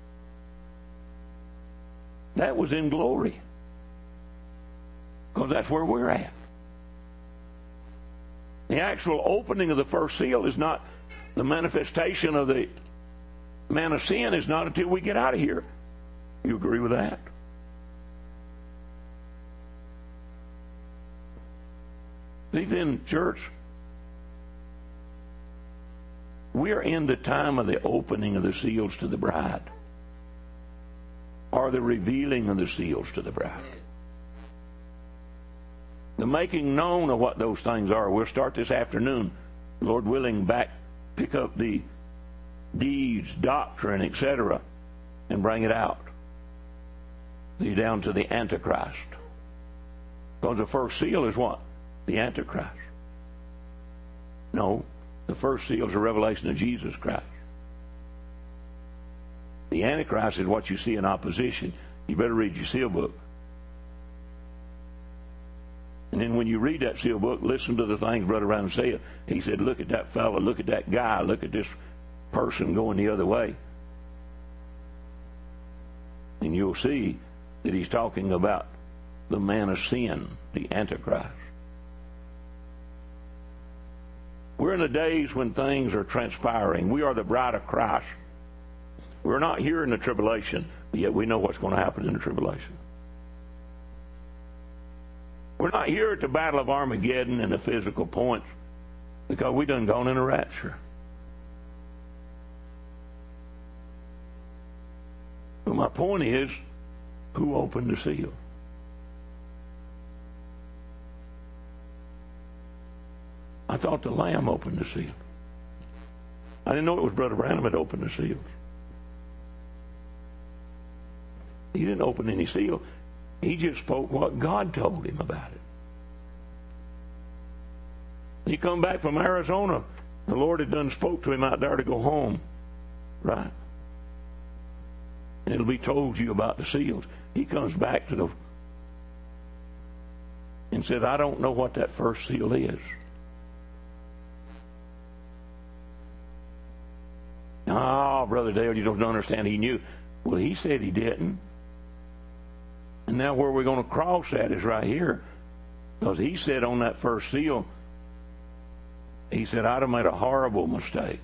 That was in glory. Because that's where we're at. The actual opening of the first seal is not, the manifestation of the man of sin is not until we get out of here. You agree with that? See, then, church, we are in the time of the opening of the seals to the bride, or the revealing of the seals to the bride. The making known of what those things are. We'll start this afternoon, Lord willing, back, pick up the deeds, doctrine, et cetera, and bring it out. See, down to the Antichrist. Because the first seal is what? The Antichrist. No, the first seal is a revelation of Jesus Christ. The Antichrist is what you see in opposition. You better read your seal book. And then when you read that seal book, listen to the things Brother Branham said. He said, look at that fellow, look at that guy, look at this person going the other way. And you'll see that he's talking about the man of sin, the Antichrist. We're in the days when things are transpiring. We are the bride of Christ. We're not here in the tribulation, but yet we know what's going to happen in the tribulation. We're not here at the Battle of Armageddon and the physical points because we done gone in a rapture. But my point is, who opened the seal? I thought the Lamb opened the seal. I didn't know it was Brother Branham that opened the seals. He didn't open any seal. He just spoke what God told him about it. He come back from Arizona. The Lord had done spoke to him out there to go home. Right? And it'll be told you about the seals. He comes back to the and said, I don't know what that first seal is. Oh, Brother Dale, you don't understand. He knew. Well, he said he didn't. And now where we're going to cross at is right here. Because he said on that first seal, he said, I'd have made a horrible mistake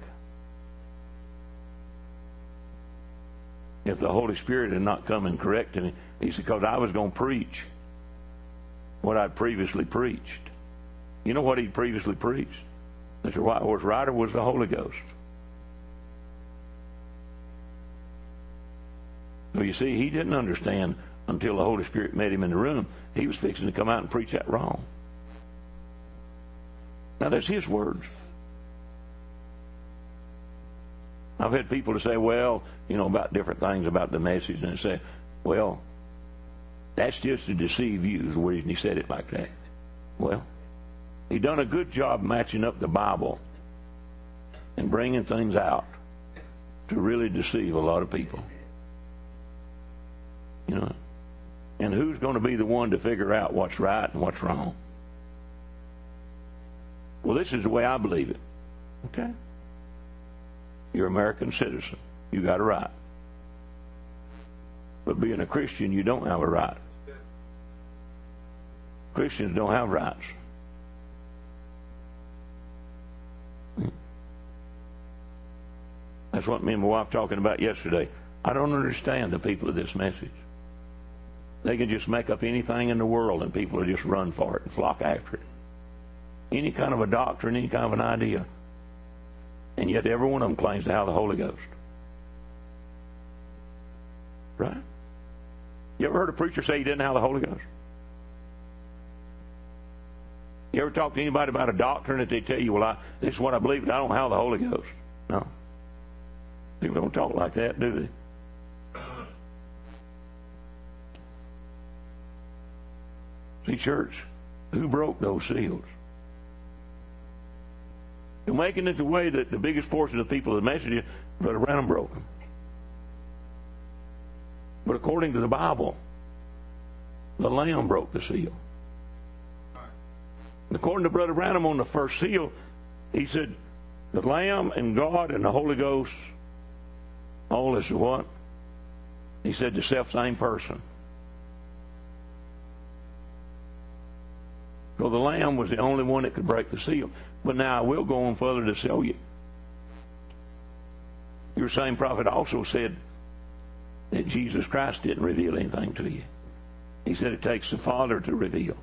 if the Holy Spirit had not come and corrected me. He said, because I was going to preach what I'd previously preached. You know what he'd previously preached? That the white horse rider was the Holy Ghost. So you see, he didn't understand until the Holy Spirit met him in the room. He was fixing to come out and preach that wrong. Now that's his words. I've had people to say, well, you know, about different things about the message, and they say, well, that's just to deceive you is the reason he said it like that. Well, he done a good job matching up the Bible and bringing things out to really deceive a lot of people. You know, and who's going to be the one to figure out what's right and what's wrong? Well, this is the way I believe it. Okay? You're an American citizen. You got a right. But being a Christian, you don't have a right. Christians don't have rights. That's what me and my wife were talking about yesterday. I don't understand the people of this message. They can just make up anything in the world and people will just run for it and flock after it. Any kind of a doctrine, any kind of an idea. And yet every one of them claims to have the Holy Ghost. Right? You ever heard a preacher say he didn't have the Holy Ghost? You ever talk to anybody about a doctrine that they tell you, well, I, this is what I believe, but I don't have the Holy Ghost? No. People don't talk like that, do they? See, church, who broke those seals? You're making it the way that the biggest portion of the people of the message, Brother Branham broke them. But according to the Bible, the Lamb broke the seal. And according to Brother Branham on the first seal, he said, the Lamb and God and the Holy Ghost, all is what? He said the self-same person. So the Lamb was the only one that could break the seal. But now I will go on further to tell you. Your same prophet also said that Jesus Christ didn't reveal anything to you. He said it takes the Father to reveal.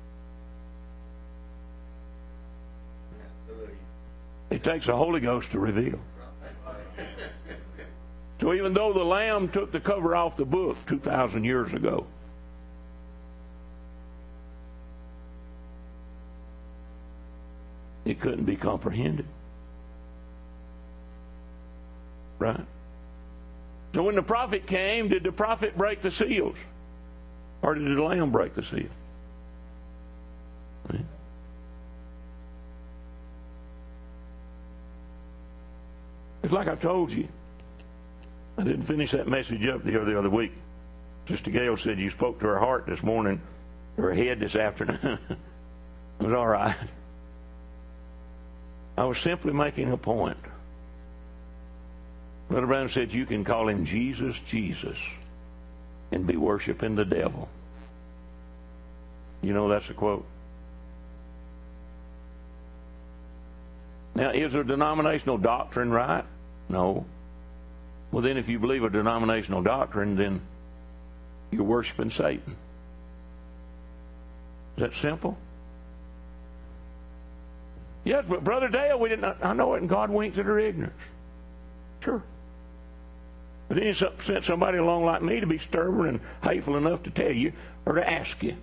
It takes the Holy Ghost to reveal. So even though the Lamb took the cover off the book two thousand years ago, it couldn't be comprehended. Right? So when the prophet came, did the prophet break the seals? Or did the Lamb break the seal? Right? It's like I told you. I didn't finish that message up the other, the other week. Sister Gail said you spoke to her heart this morning, or her head this afternoon. It was all right. I was simply making a point. Brother Brown said you can call him Jesus, Jesus, and be worshiping the devil. You know that's a quote. Now, is a denominational doctrine right? No. Well, then if you believe a denominational doctrine, then you're worshiping Satan. Is that simple? Yes, but Brother Dale, we didn't. I know it, and God winks at her ignorance. Sure. But then he sent somebody along like me to be stubborn and hateful enough to tell you or to ask you,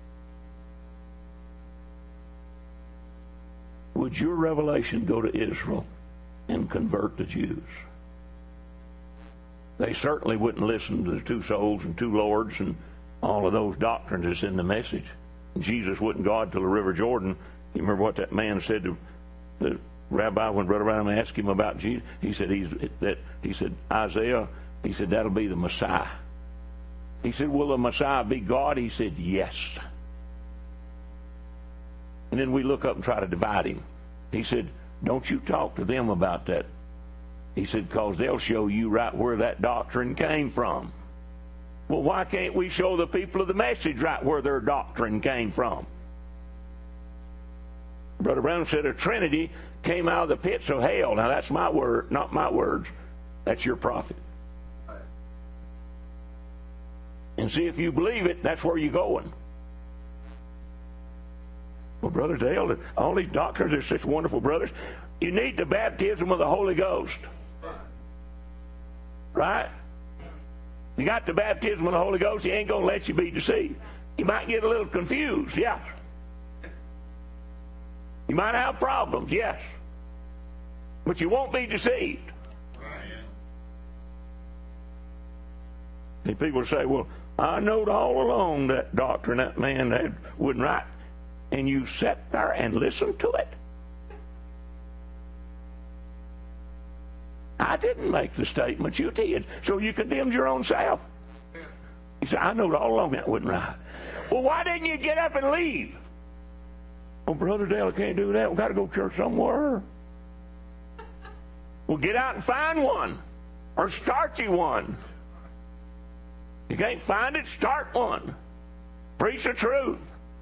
would your revelation go to Israel and convert the Jews? They certainly wouldn't listen to the two souls and two lords and all of those doctrines that's in the message. Jesus wouldn't go out to the River Jordan. You remember what that man said to the rabbi when Brother Branham asked him about Jesus? He said, he's, that, he said, Isaiah, he said, that'll be the Messiah. He said, will the Messiah be God? He said, yes. And then we look up and try to divide him. He said, don't you talk to them about that. He said, because they'll show you right where that doctrine came from. Well, why can't we show the people of the message right where their doctrine came from? Brother Brown said a Trinity came out of the pits of hell. Now, that's my word, not my words. That's your prophet. And see, if you believe it, that's where you're going. Well, Brother Dale, all these doctors are such wonderful brothers. You need the baptism of the Holy Ghost. Right? You got the baptism of the Holy Ghost, He ain't going to let you be deceived. You might get a little confused, yeah. You might have problems, yes. But you won't be deceived. And people say, well, I knowed all along that doctrine that man that wouldn't write. And you sat there and listened to it. I didn't make the statement, you did. So you condemned your own self. He said, I knowed all along that wouldn't right. Well, why didn't you get up and leave? Well, Brother Dale, I can't do that. We've got to go to church somewhere. Well, get out and find one. Or start you one. You can't find it, start one. Preach the truth.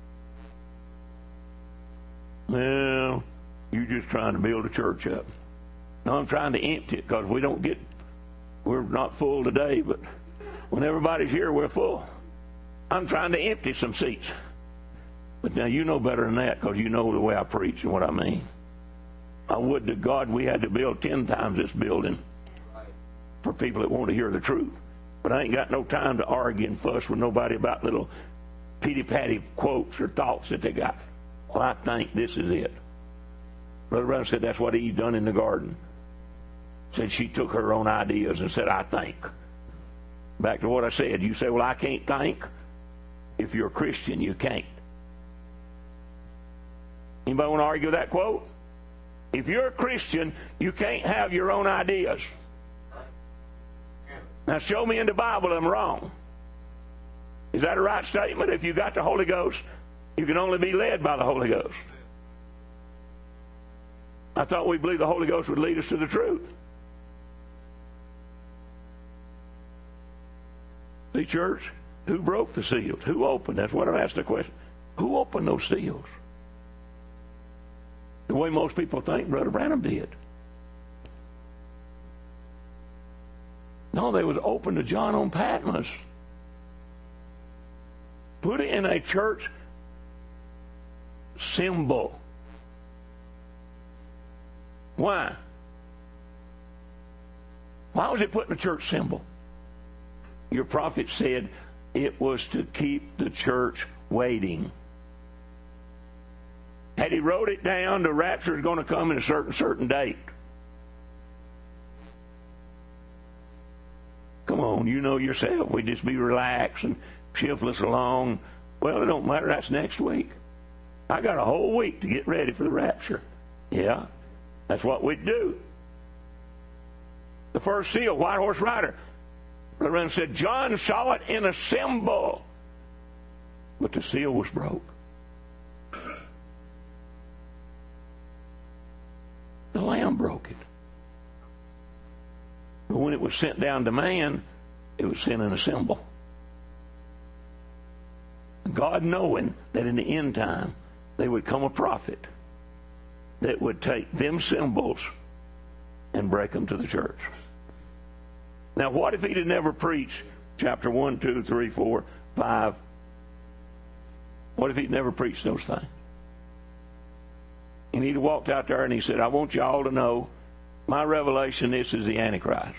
Well, you're just trying to build a church up. No, I'm trying to empty it because we don't get, we're not full today, but when everybody's here, we're full. I'm trying to empty some seats. But now you know better than that because you know the way I preach and what I mean. I would to God we had to build ten times this building for people that want to hear the truth. But I ain't got no time to argue and fuss with nobody about little pitty-patty quotes or thoughts that they got. Well, I think this is it. Brother Brown said that's what Eve done in the garden. Said she took her own ideas and said, I think. Back to what I said. You say, well, I can't think. If you're a Christian, you can't. Anybody want to argue that quote? If you're a Christian, you can't have your own ideas. Now show me in the Bible I'm wrong. Is that a right statement? If you got the Holy Ghost, you can only be led by the Holy Ghost. I thought we believed the Holy Ghost would lead us to the truth. See, church, who broke the seals? Who opened? That's what I asked the question. Who opened those seals? The way most people think Brother Branham did. No, they was open to John on Patmos. Put it in a church symbol. Why? Why was it put in a church symbol? Your prophet said it was to keep the church waiting. Had he wrote it down, the rapture is going to come in a certain certain date. Come on, you know yourself. We just be relaxed and shiftless along. Well, it don't matter. That's next week. I got a whole week to get ready for the rapture. Yeah, that's what we'd do. The first seal, white horse rider. Brother Branham said John saw it in a symbol, but the seal was broke. The Lamb broke it. But when it was sent down to man, it was sent in a symbol. God knowing that in the end time there would come a prophet that would take them symbols and break them to the church. Now, what if he'd have never preached chapter one, two, three, four, five? What if he'd never preached those things? And he'd walked out there and he said, I want you all to know my revelation, this is the Antichrist.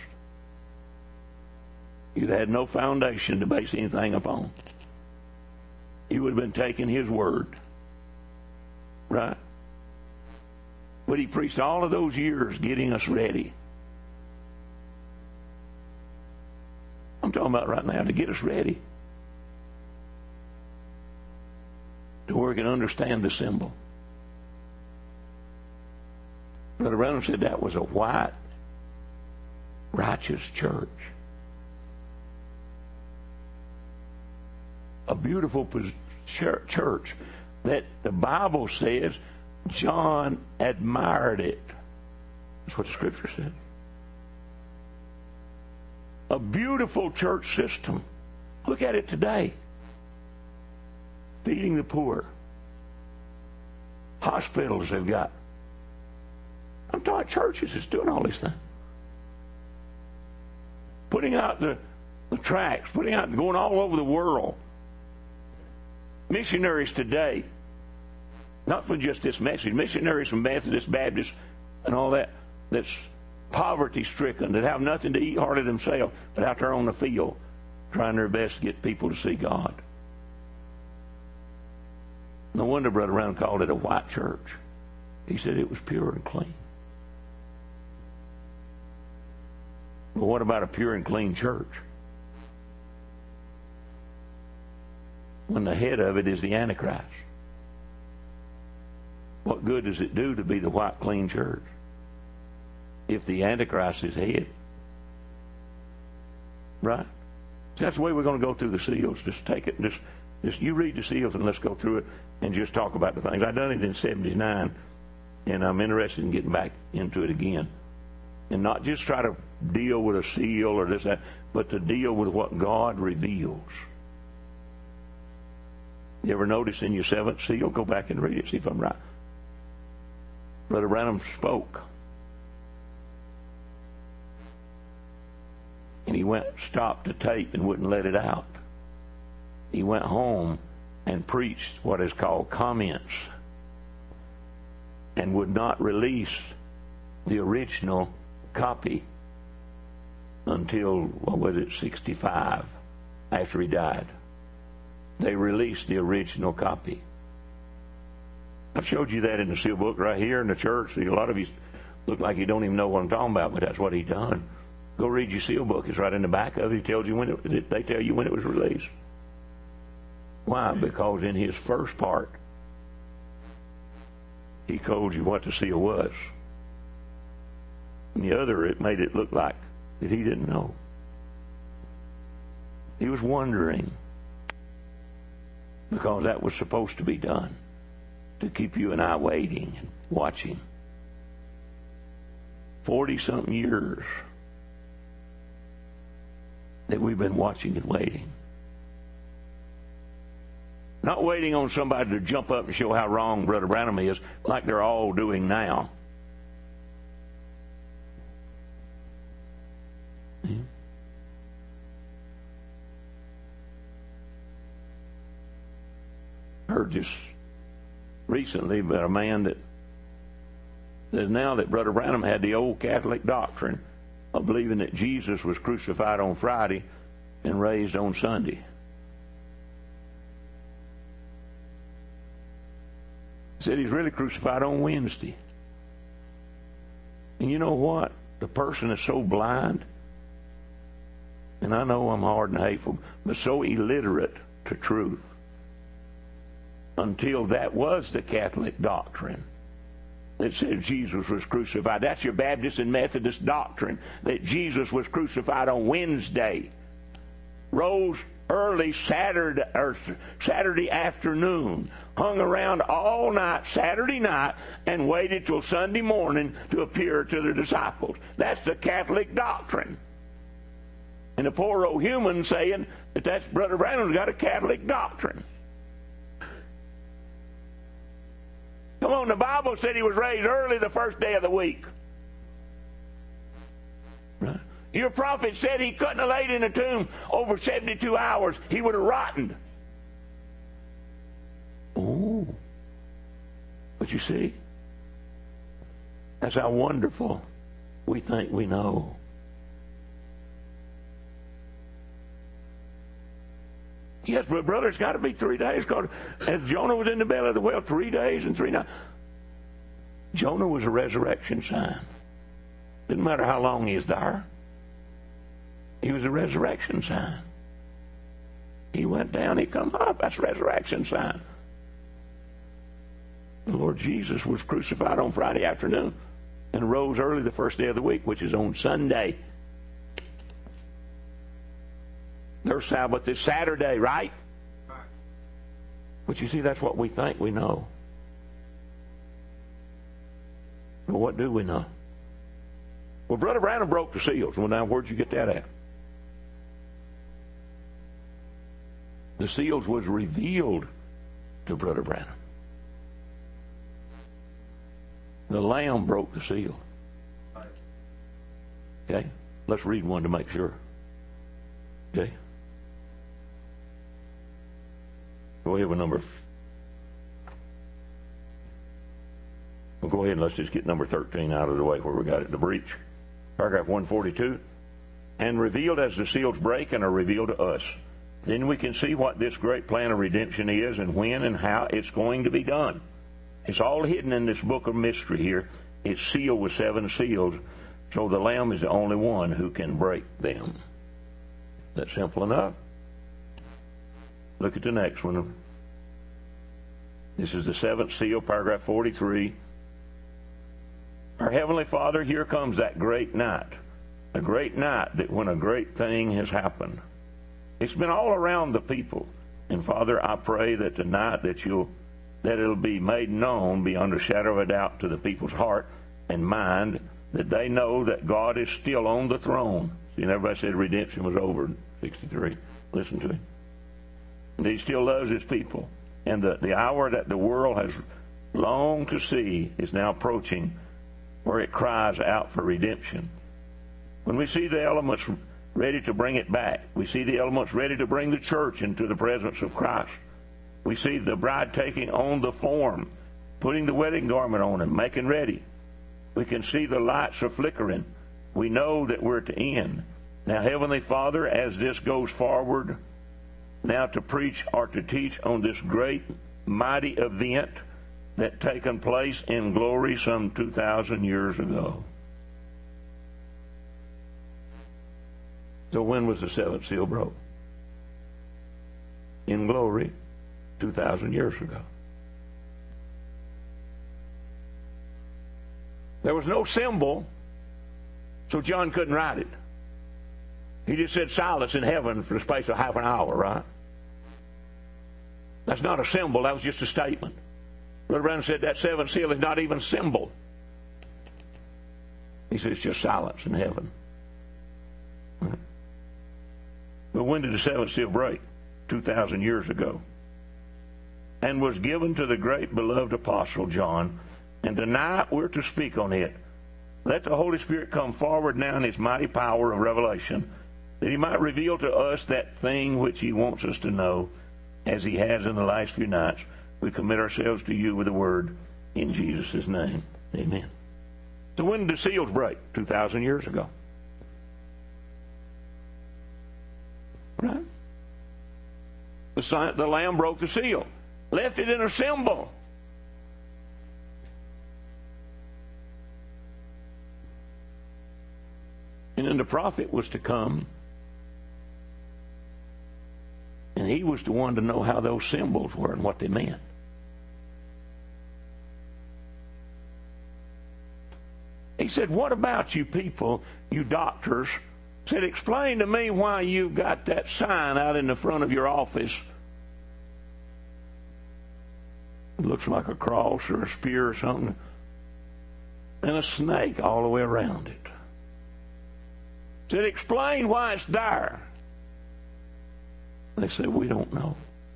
You'd had no foundation to base anything upon. You would have been taking his word. Right? But he preached all of those years getting us ready. I'm talking about right now to get us ready. To where we can understand the symbol. Brother Branham said that was a white, righteous church. A beautiful church that the Bible says John admired it. That's what the Scripture said. A beautiful church system. Look at it today. Feeding the poor. Hospitals they've got. I'm talking churches that's doing all these things. Putting out the, the tracts, putting out, going all over the world. Missionaries today, not for just this message, missionaries from Methodist, Baptist, and all that, that's poverty-stricken, that have nothing to eat hardly themselves, but out there on the field, trying their best to get people to see God. No wonder Brother Brown called it a white church. He said it was pure and clean. But what about a pure and clean church? When the head of it is the Antichrist. What good does it do to be the white, clean church if the Antichrist is head? Right? So that's the way we're going to go through the seals. Just take it, just, just you read the seals and let's go through it and just talk about the things. I done it in seventy-nine, and I'm interested in getting back into it again. And not just try to deal with a seal or this, that, but to deal with what God reveals. You ever notice in your seventh seal? Go back and read it, see if I'm right. Brother Branham spoke. And he went, stopped the tape and wouldn't let it out. He went home and preached what is called comments and would not release the original copy until, what was it, sixty-five, after he died. They released the original copy. I've showed you that in the seal book right here in the church. See, a lot of you look like you don't even know what I'm talking about, but that's what he done. Go read your seal book. It's right in the back of it. He tells you when it, they tell you when it was released. Why? Because in his first part, he told you what the seal was. And the other, it made it look like that he didn't know. He was wondering, because that was supposed to be done to keep you and I waiting and watching. Forty-something years that we've been watching and waiting. Not waiting on somebody to jump up and show how wrong Brother Branham is, like they're all doing now. heard this recently about a man that says now that Brother Branham had the old Catholic doctrine of believing that Jesus was crucified on Friday and raised on Sunday. He said he's really crucified on Wednesday. And you know what? The person is so blind, and I know I'm hard and hateful, but so illiterate to truth, until that was the Catholic doctrine that said Jesus was crucified. That's your Baptist and Methodist doctrine, that Jesus was crucified on Wednesday, rose early Saturday or Saturday afternoon, hung around all night Saturday night, and waited till Sunday morning to appear to the disciples. That's the Catholic doctrine. And the poor old human saying that that's Brother Branham's got a Catholic doctrine. Come on, the Bible said he was raised early the first day of the week. Right? Your prophet said he couldn't have laid in a tomb over seventy-two hours. He would have rotted. Oh. But you see, that's how wonderful we think we know. Yes, but brother, it's got to be three days. Because as Jonah was in the belly of the whale, three days and three nights. Jonah was a resurrection sign. Didn't matter how long he was there. He was a resurrection sign. He went down, he come up. That's a resurrection sign. The Lord Jesus was crucified on Friday afternoon and rose early the first day of the week, which is on Sunday. Their Sabbath is Saturday, right? But you see, that's what we think we know. But what do we know? Well, Brother Branham broke the seals. Well, now, where'd you get that at? The seals was revealed to Brother Branham. The Lamb broke the seal. Okay? Let's read one to make sure. Okay? Go ahead with number. We'll go ahead and let's just get number thirteen out of the way where we got it. The breach. Paragraph one forty-two. And revealed as the seals break and are revealed to us. Then we can see what this great plan of redemption is and when and how it's going to be done. It's all hidden in this book of mystery here. It's sealed with seven seals. So the Lamb is the only one who can break them. That's simple enough. Look at the next one. This is the seventh seal, paragraph forty-three. Our Heavenly Father, here comes that great night. A great night that when a great thing has happened. It's been all around the people. And Father, I pray that tonight that you'll that it'll be made known beyond a shadow of a doubt to the people's heart and mind that they know that God is still on the throne. See, and everybody said redemption was over in sixty-three. Listen to him. And he still loves his people. And the, the hour that the world has longed to see is now approaching, where it cries out for redemption. When we see the elements ready to bring it back, we see the elements ready to bring the church into the presence of Christ. We see the bride taking on the form, putting the wedding garment on and making ready. We can see the lights are flickering. We know that we're at the end. Now, Heavenly Father, as this goes forward, now to preach or to teach on this great, mighty event that taken place in glory some two thousand years ago. So when was the seventh seal broke? In glory, two thousand years ago. There was no symbol, so John couldn't write it. He just said silence in heaven for the space of half an hour, right? That's not a symbol, that was just a statement. Brother Branham said that seventh seal is not even a symbol. He said it's just silence in heaven. Right? But when did the seventh seal break? two thousand years ago. And was given to the great beloved apostle John. And tonight we're to speak on it. Let the Holy Spirit come forward now in his mighty power of revelation, that he might reveal to us that thing which he wants us to know, as he has in the last few nights, We commit ourselves to you with the word in Jesus' name. Amen. So when did the seals break? two thousand years ago. Right? The, sign, the Lamb broke the seal. Left it in a symbol. And then the prophet was to come. And he was the one to know how those symbols were and what they meant. He said, what about you people, you doctors? He said, explain to me why you've got that sign out in the front of your office. It looks like a cross or a spear or something. And a snake all the way around it. He said, explain why it's there. They said, we don't know.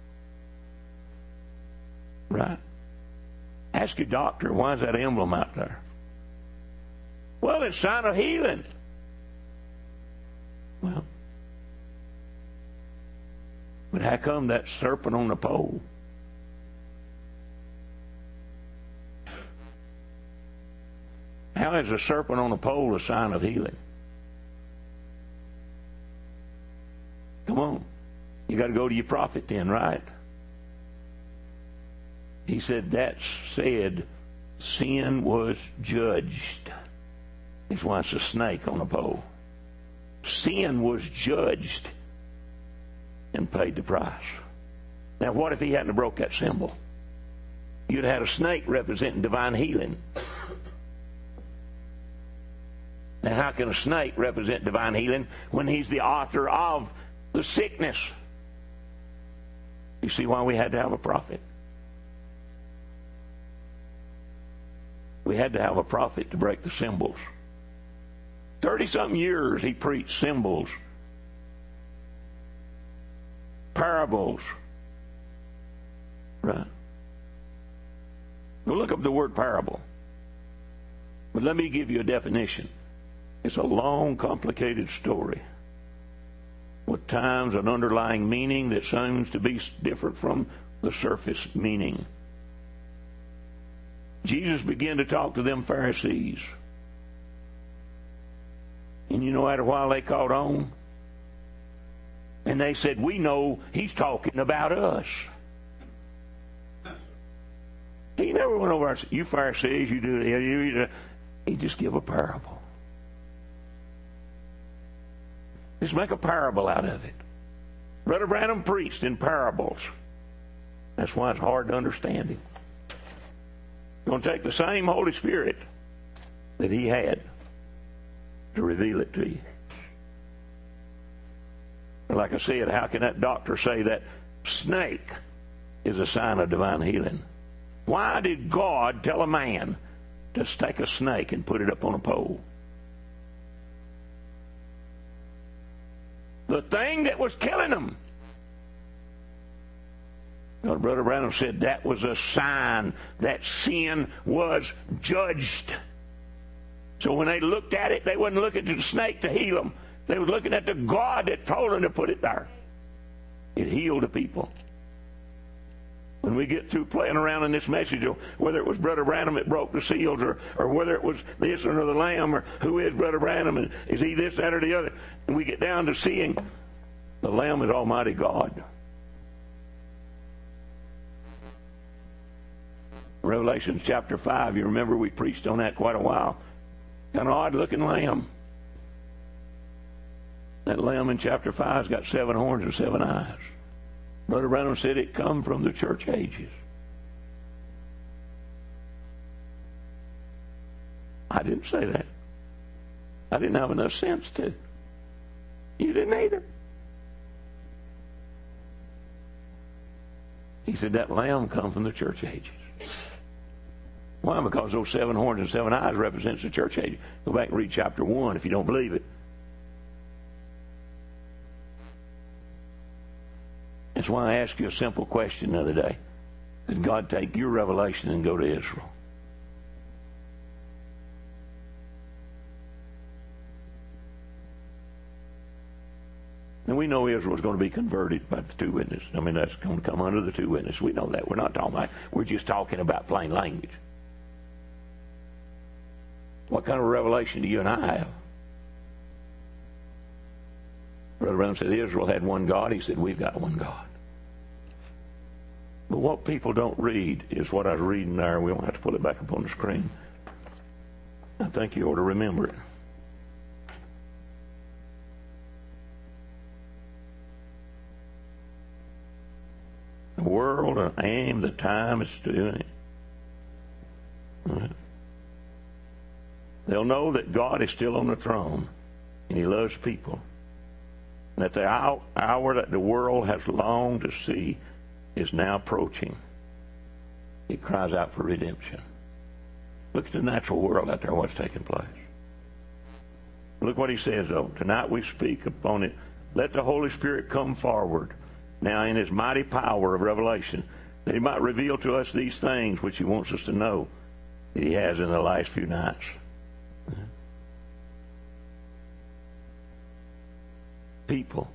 Right? Ask your doctor, why is that emblem out there? Well, it's a sign of healing. Well, but how come that serpent on the pole? How is a serpent on a pole a sign of healing? Come on. You got to go to your prophet then, right? He said that said sin was judged. That's why it's a snake on a pole. Sin was judged and paid the price. Now what if he hadn't broke that symbol? You'd have had a snake representing divine healing. Now how can a snake represent divine healing when he's the author of the sickness? You see why we had to have a prophet? We had to have a prophet to break the symbols. Thirty-something years he preached symbols, parables. Right? Go look up the word parable. But let me give you a definition. It's a long, complicated story with times an underlying meaning that seems to be different from the surface meaning. Jesus began to talk to them Pharisees. And you know, after a while they caught on. And they said, we know he's talking about us. He never went over and said, you Pharisees, you do that. He just gave a parable. Just make a parable out of it. Brother Branham preached in parables. That's why it's hard to understand him. It's going to take the same Holy Spirit that he had to reveal it to you. Like I said, how can that doctor say that snake is a sign of divine healing? Why did God tell a man to take a snake and put it up on a pole? The thing that was killing them. Well, Brother Branham said that was a sign that sin was judged. So when they looked at it, they wasn't looking to the snake to heal them. They were looking at the God that told them to put it there. It healed the people. When we get through playing around in this message, whether it was Brother Branham that broke the seals, or, or whether it was this or another Lamb, or who is Brother Branham, and is he this, that, or the other, and we get down to seeing the Lamb is Almighty God. Revelation chapter five, you remember we preached on that quite a while. Kind of odd-looking lamb. That lamb in chapter five's got seven horns and seven eyes. Brother Branham said it come from the church ages. I didn't say that. I didn't have enough sense to. You didn't either. He said that lamb come from the church ages. Why? Because those seven horns and seven eyes represents the church age. Go back and read chapter one if you don't believe it. That's why I asked you a simple question the other day. Did God take your revelation and go to Israel? And we know Israel's going to be converted by the two witnesses. I mean, that's going to come under the two witnesses. We know that. We're not talking about, we're just talking about plain language. What kind of revelation do you and I have? Brother Branham said Israel had one God. He said, we've got one God. But what people don't read is what I was reading there. We won't have to put it back up on the screen. I think you ought to remember it. The world, the aim, the time is doing it. Right. They'll know that God is still on the throne and He loves people. And that the hour that the world has longed to see is now approaching. It cries out for redemption. Look at the natural world out there, what's taking place. Look what he says, though. Tonight we speak upon it. Let the Holy Spirit come forward now in His mighty power of revelation, that He might reveal to us these things which He wants us to know that He has in the last few nights. People.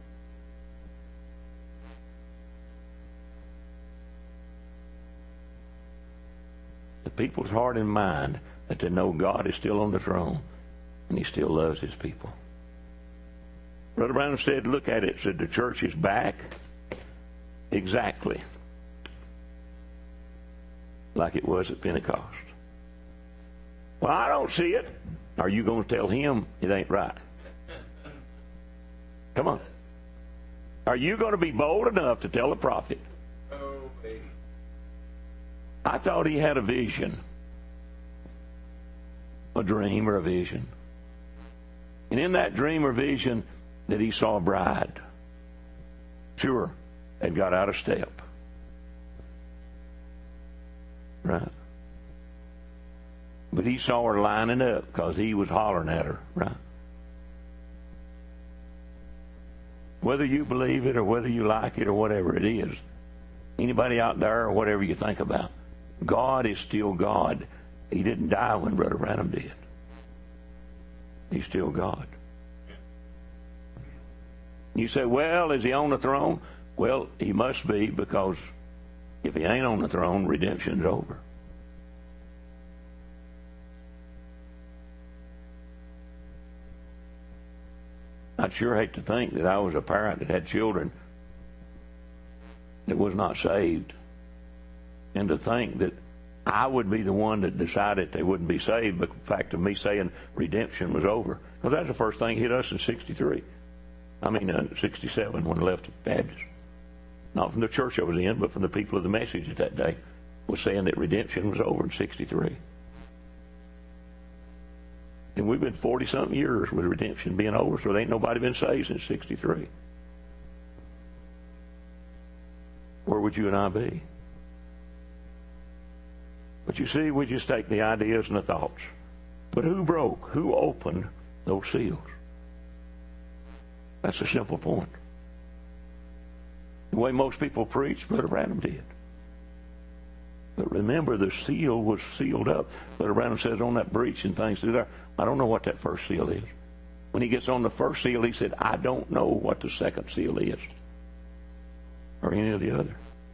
The people's heart and mind that they know God is still on the throne and He still loves His people. Brother Branham said, look at it, said the church is back exactly like it was at Pentecost. Well, I don't see it. Are you going to tell him it ain't right? Come on. Are you going to be bold enough to tell the prophet? I thought he had a vision, a dream or a vision. And in that dream or vision that he saw a bride, sure, had got out of step. Right. But he saw her lining up because he was hollering at her. Right. Whether you believe it or whether you like it or whatever it is, anybody out there or whatever you think about, God is still God. He didn't die when Brother Branham did. He's still God. You say, well, is He on the throne? Well, He must be, because if He ain't on the throne, redemption's over. I'd sure hate to think that I was a parent that had children that was not saved, and to think that I would be the one that decided they wouldn't be saved, but the fact of me saying redemption was over. Because that's the first thing hit us in sixty-three. I mean, uh, sixty-seven when I left the Baptist. Not from the church I was in, but from the people of the message at that day, was saying that redemption was over in sixty-three. And we've been forty-something years with redemption being over, so there ain't nobody been saved since sixty-three. Where would you and I be? But you see, we just take the ideas and the thoughts. But who broke? Who opened those seals? That's a simple point. The way most people preach, Brother Branham did. But remember, the seal was sealed up. Brother Branham says on that breach and things through there, I don't know what that first seal is. When he gets on the first seal, he said, I don't know what the second seal is. Or any of the other.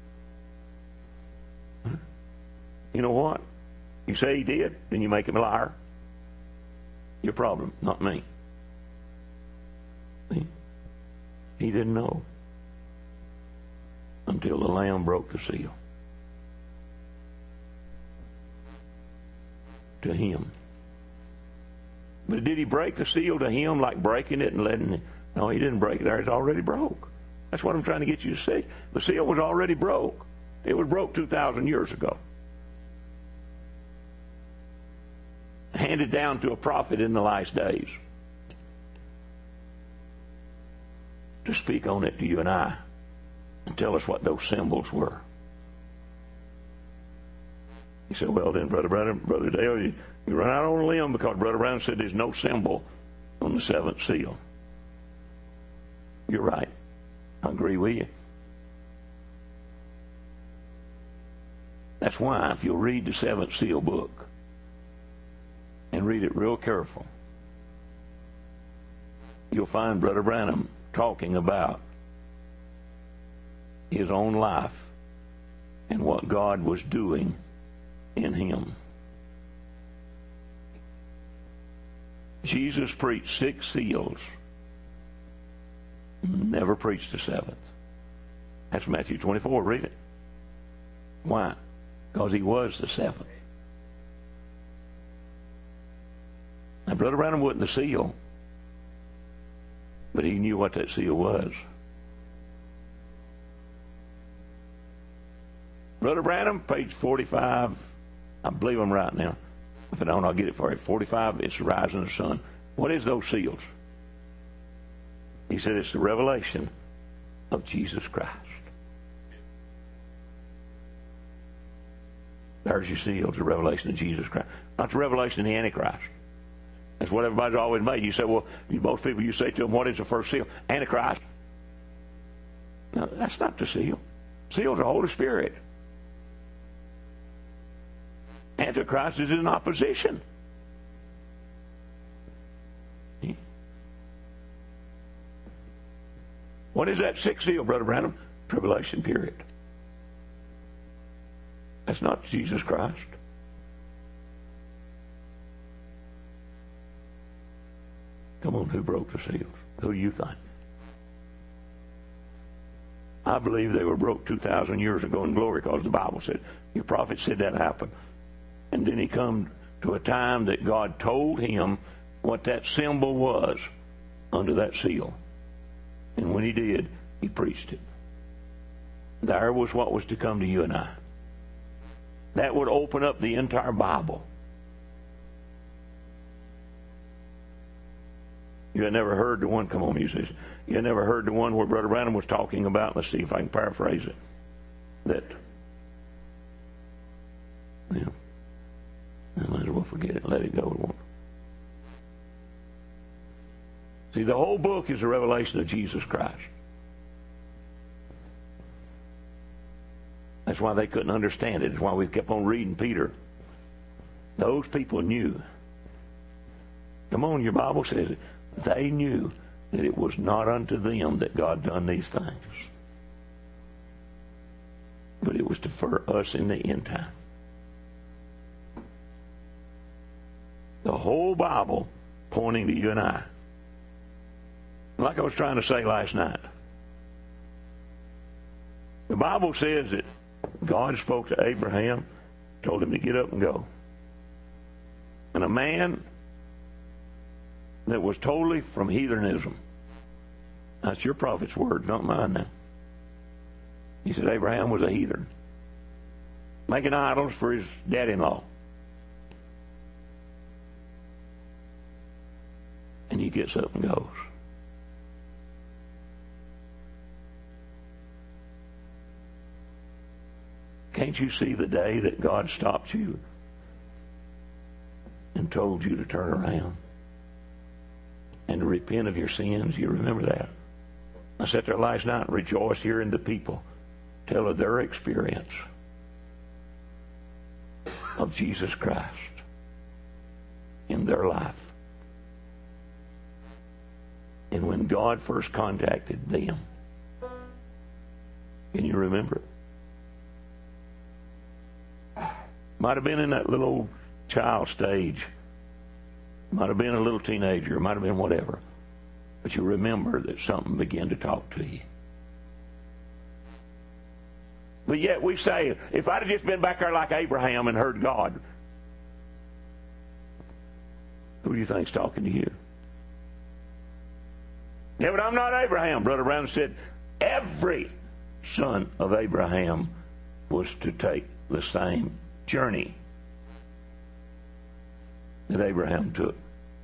You know what? You say he did, then you make him a liar. Your problem, not me. He, he didn't know until the Lamb broke the seal. To him. But did he break the seal to him like breaking it and letting it? No, he didn't break it there. It's already broke. That's what I'm trying to get you to see. The seal was already broke. It was broke two thousand years ago. Handed down to a prophet in the last days to speak on it to you and I and tell us what those symbols were. He said, well then, Brother Branham, Brother Dale, you, you run out on a limb because Brother Branham said there's no symbol on the seventh seal. You're right. I agree with you. That's why if you'll read the seventh seal book and read it real careful, you'll find Brother Branham talking about his own life and what God was doing in him. Jesus preached six seals, never preached the seventh. That's Matthew twenty-four, read it. Why? Because he was the seventh. Now, Brother Branham wasn't the seal, but he knew what that seal was. Brother Branham, page forty-five, I believe I'm right now. If I don't, I'll get it for you. forty-five, it's the rising of the sun. What is those seals? He said it's the revelation of Jesus Christ. There's your seals, the revelation of Jesus Christ. Not the revelation of the Antichrist. That's what everybody's always made. You say, well, most people, you say to them, what is the first seal? Antichrist. No, that's not the seal. Seal's the Holy Spirit. Antichrist is in opposition. What is that sixth seal, Brother Branham? Tribulation period. That's not Jesus Christ. Come on, who broke the seals? Who do you think? I believe they were broke two thousand years ago in glory, because the Bible said, your prophet said that happened. And then he come to a time that God told him what that symbol was under that seal. And when he did, he preached it. There was what was to come to you and I. That would open up the entire Bible. You had never heard the one, come on, musicians. You had never heard the one where Brother Branham was talking about, let's see if I can paraphrase it, that, you know, I might as well forget it, let it go. It won't. See, the whole book is a revelation of Jesus Christ. That's why they couldn't understand it. It's why we kept on reading Peter. Those people knew. Come on, your Bible says it. They knew that it was not unto them that God done these things, but it was to for us in the end time. The whole Bible pointing to you and I. Like I was trying to say last night, the Bible says that God spoke to Abraham, told him to get up and go. And a man that was totally from heathenism. That's your prophet's word, not mine now. He said Abraham was a heathen, making idols for his dad-in-law. And he gets up and goes. Can't you see the day that God stopped you and told you to turn around and to repent of your sins? You remember that? I sat there last night and rejoiced hearing the people tell of their experience of Jesus Christ in their life. And when God first contacted them, can you remember it? Might have been in that little old child stage. Might have been a little teenager. Might have been whatever. But you remember that something began to talk to you. But yet we say, if I'd have just been back there like Abraham and heard God, who do you think's talking to you? Yeah, but I'm not Abraham. Brother Brown said, every son of Abraham was to take the same journey that Abraham took.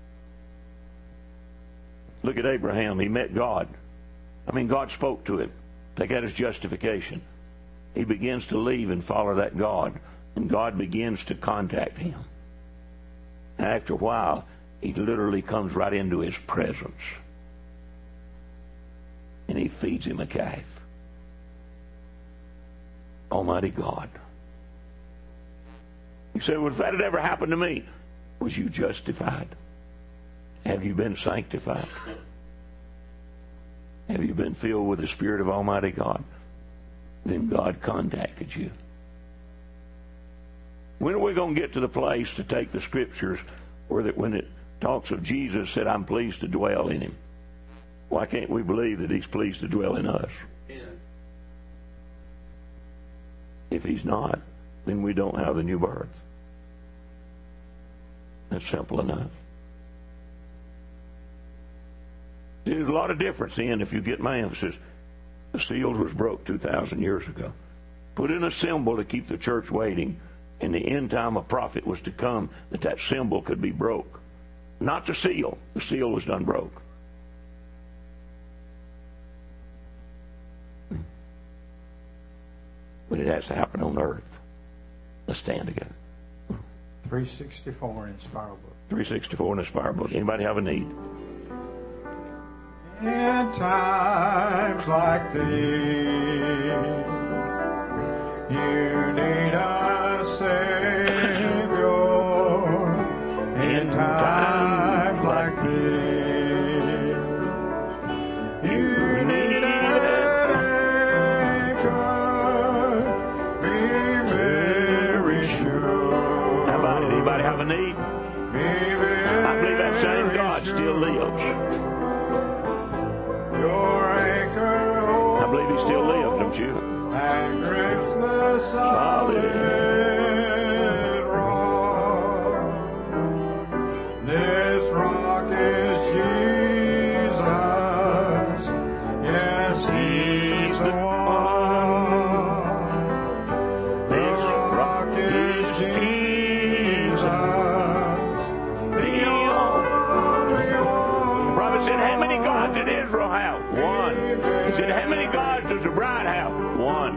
Look at Abraham. He met God. I mean, God spoke to him. Take that as justification. He begins to leave and follow that God, and God begins to contact him. And after a while, he literally comes right into his presence, and he feeds him a calf. Almighty God. You say, well, if that had ever happened to me, was you justified? Have you been sanctified? Have you been filled with the Spirit of Almighty God? Then God contacted you. When are we going to get to the place to take the Scriptures where that when it talks of Jesus said, I'm pleased to dwell in him? Why can't we believe that he's pleased to dwell in us? Yeah. If he's not, then we don't have the new birth. That's simple enough. There's a lot of difference in, if you get my emphasis, the seals was broke two thousand years ago. Put in a symbol to keep the church waiting. In the end time, a prophet was to come that that symbol could be broke. Not the seal. The seal was done broke. But it has to happen on earth. Let's stand together. three sixty-four Inspire Book. three sixty-four Inspire Book. Anybody have a need? In times like these, you need a Savior. In times like these, you need an anchor. Be very sure. How about it? Anybody have a need? I believe that same God still lives. I believe he still lives, don't you? And grips the solid rock. This rock is Jesus. Yes, he's the one. This rock is Jesus. The only one. The prophet said, how many gods did Israel have? One. He said, how many gods does the bride have? One.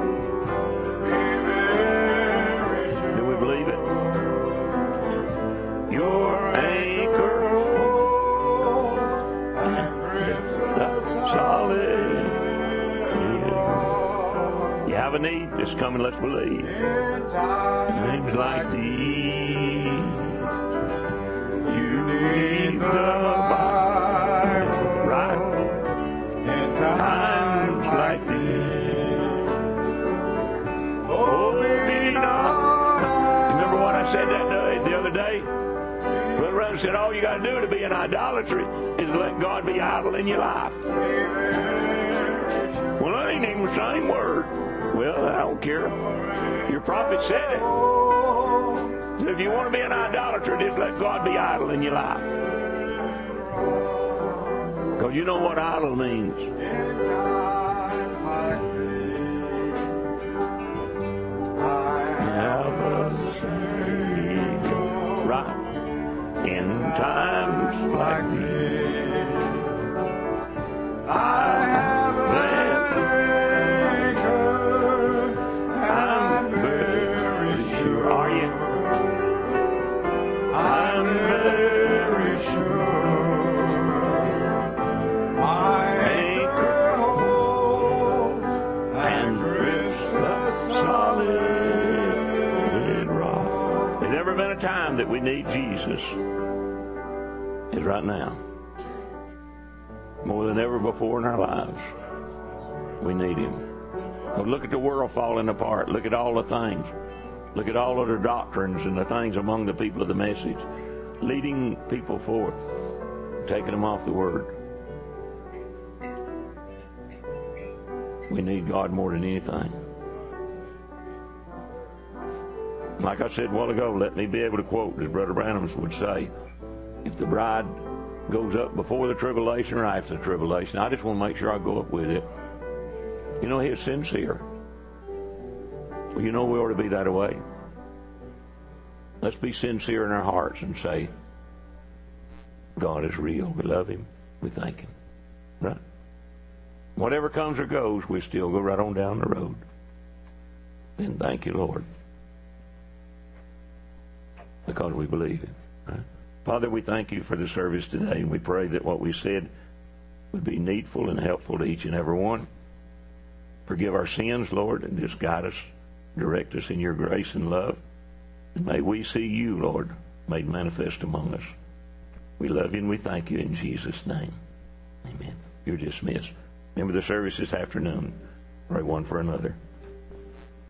Do we believe it? Your anchor solid. You have a need? Just come and let's believe. Things like these, you need the Bible. Right. Times like these. Oh, be not. Remember what I said that day, the other day? Brother Brown said, all you got to do to be in idolatry is let God be idol in your life. Well, that ain't even the same word. Well, I don't care. Your prophet said it. So if you want to be an idolater, just let God be idol in your life. Because you know what idol means. Have a Savior. Right. In times like these, I have an anchor. I'm very sure. Are you? I'm very sure. My anchor holds and grips the solid rock. There's never been a time that we need Jesus. It's right now. More than ever before in our lives. We need him. So look at the world falling apart. Look at all the things. Look at all of the doctrines and the things among the people of the message. Leading people forth. Taking them off the word. We need God more than anything. Like I said a while ago, let me be able to quote, as Brother Branham would say, if the bride goes up before the tribulation or after the tribulation, I just want to make sure I go up with it. You know, he's sincere. Well, you know we ought to be that way. Let's be sincere in our hearts and say, God is real. We love him. We thank him. Right? Whatever comes or goes, we still go right on down the road. And thank you, Lord. Because we believe it. Right? Father, we thank you for the service today, and we pray that what we said would be needful and helpful to each and every one. Forgive our sins, Lord, and just guide us, direct us in your grace and love. And may we see you, Lord, made manifest among us. We love you and we thank you in Jesus' name. Amen. You're dismissed. Remember the service this afternoon. Pray one for another.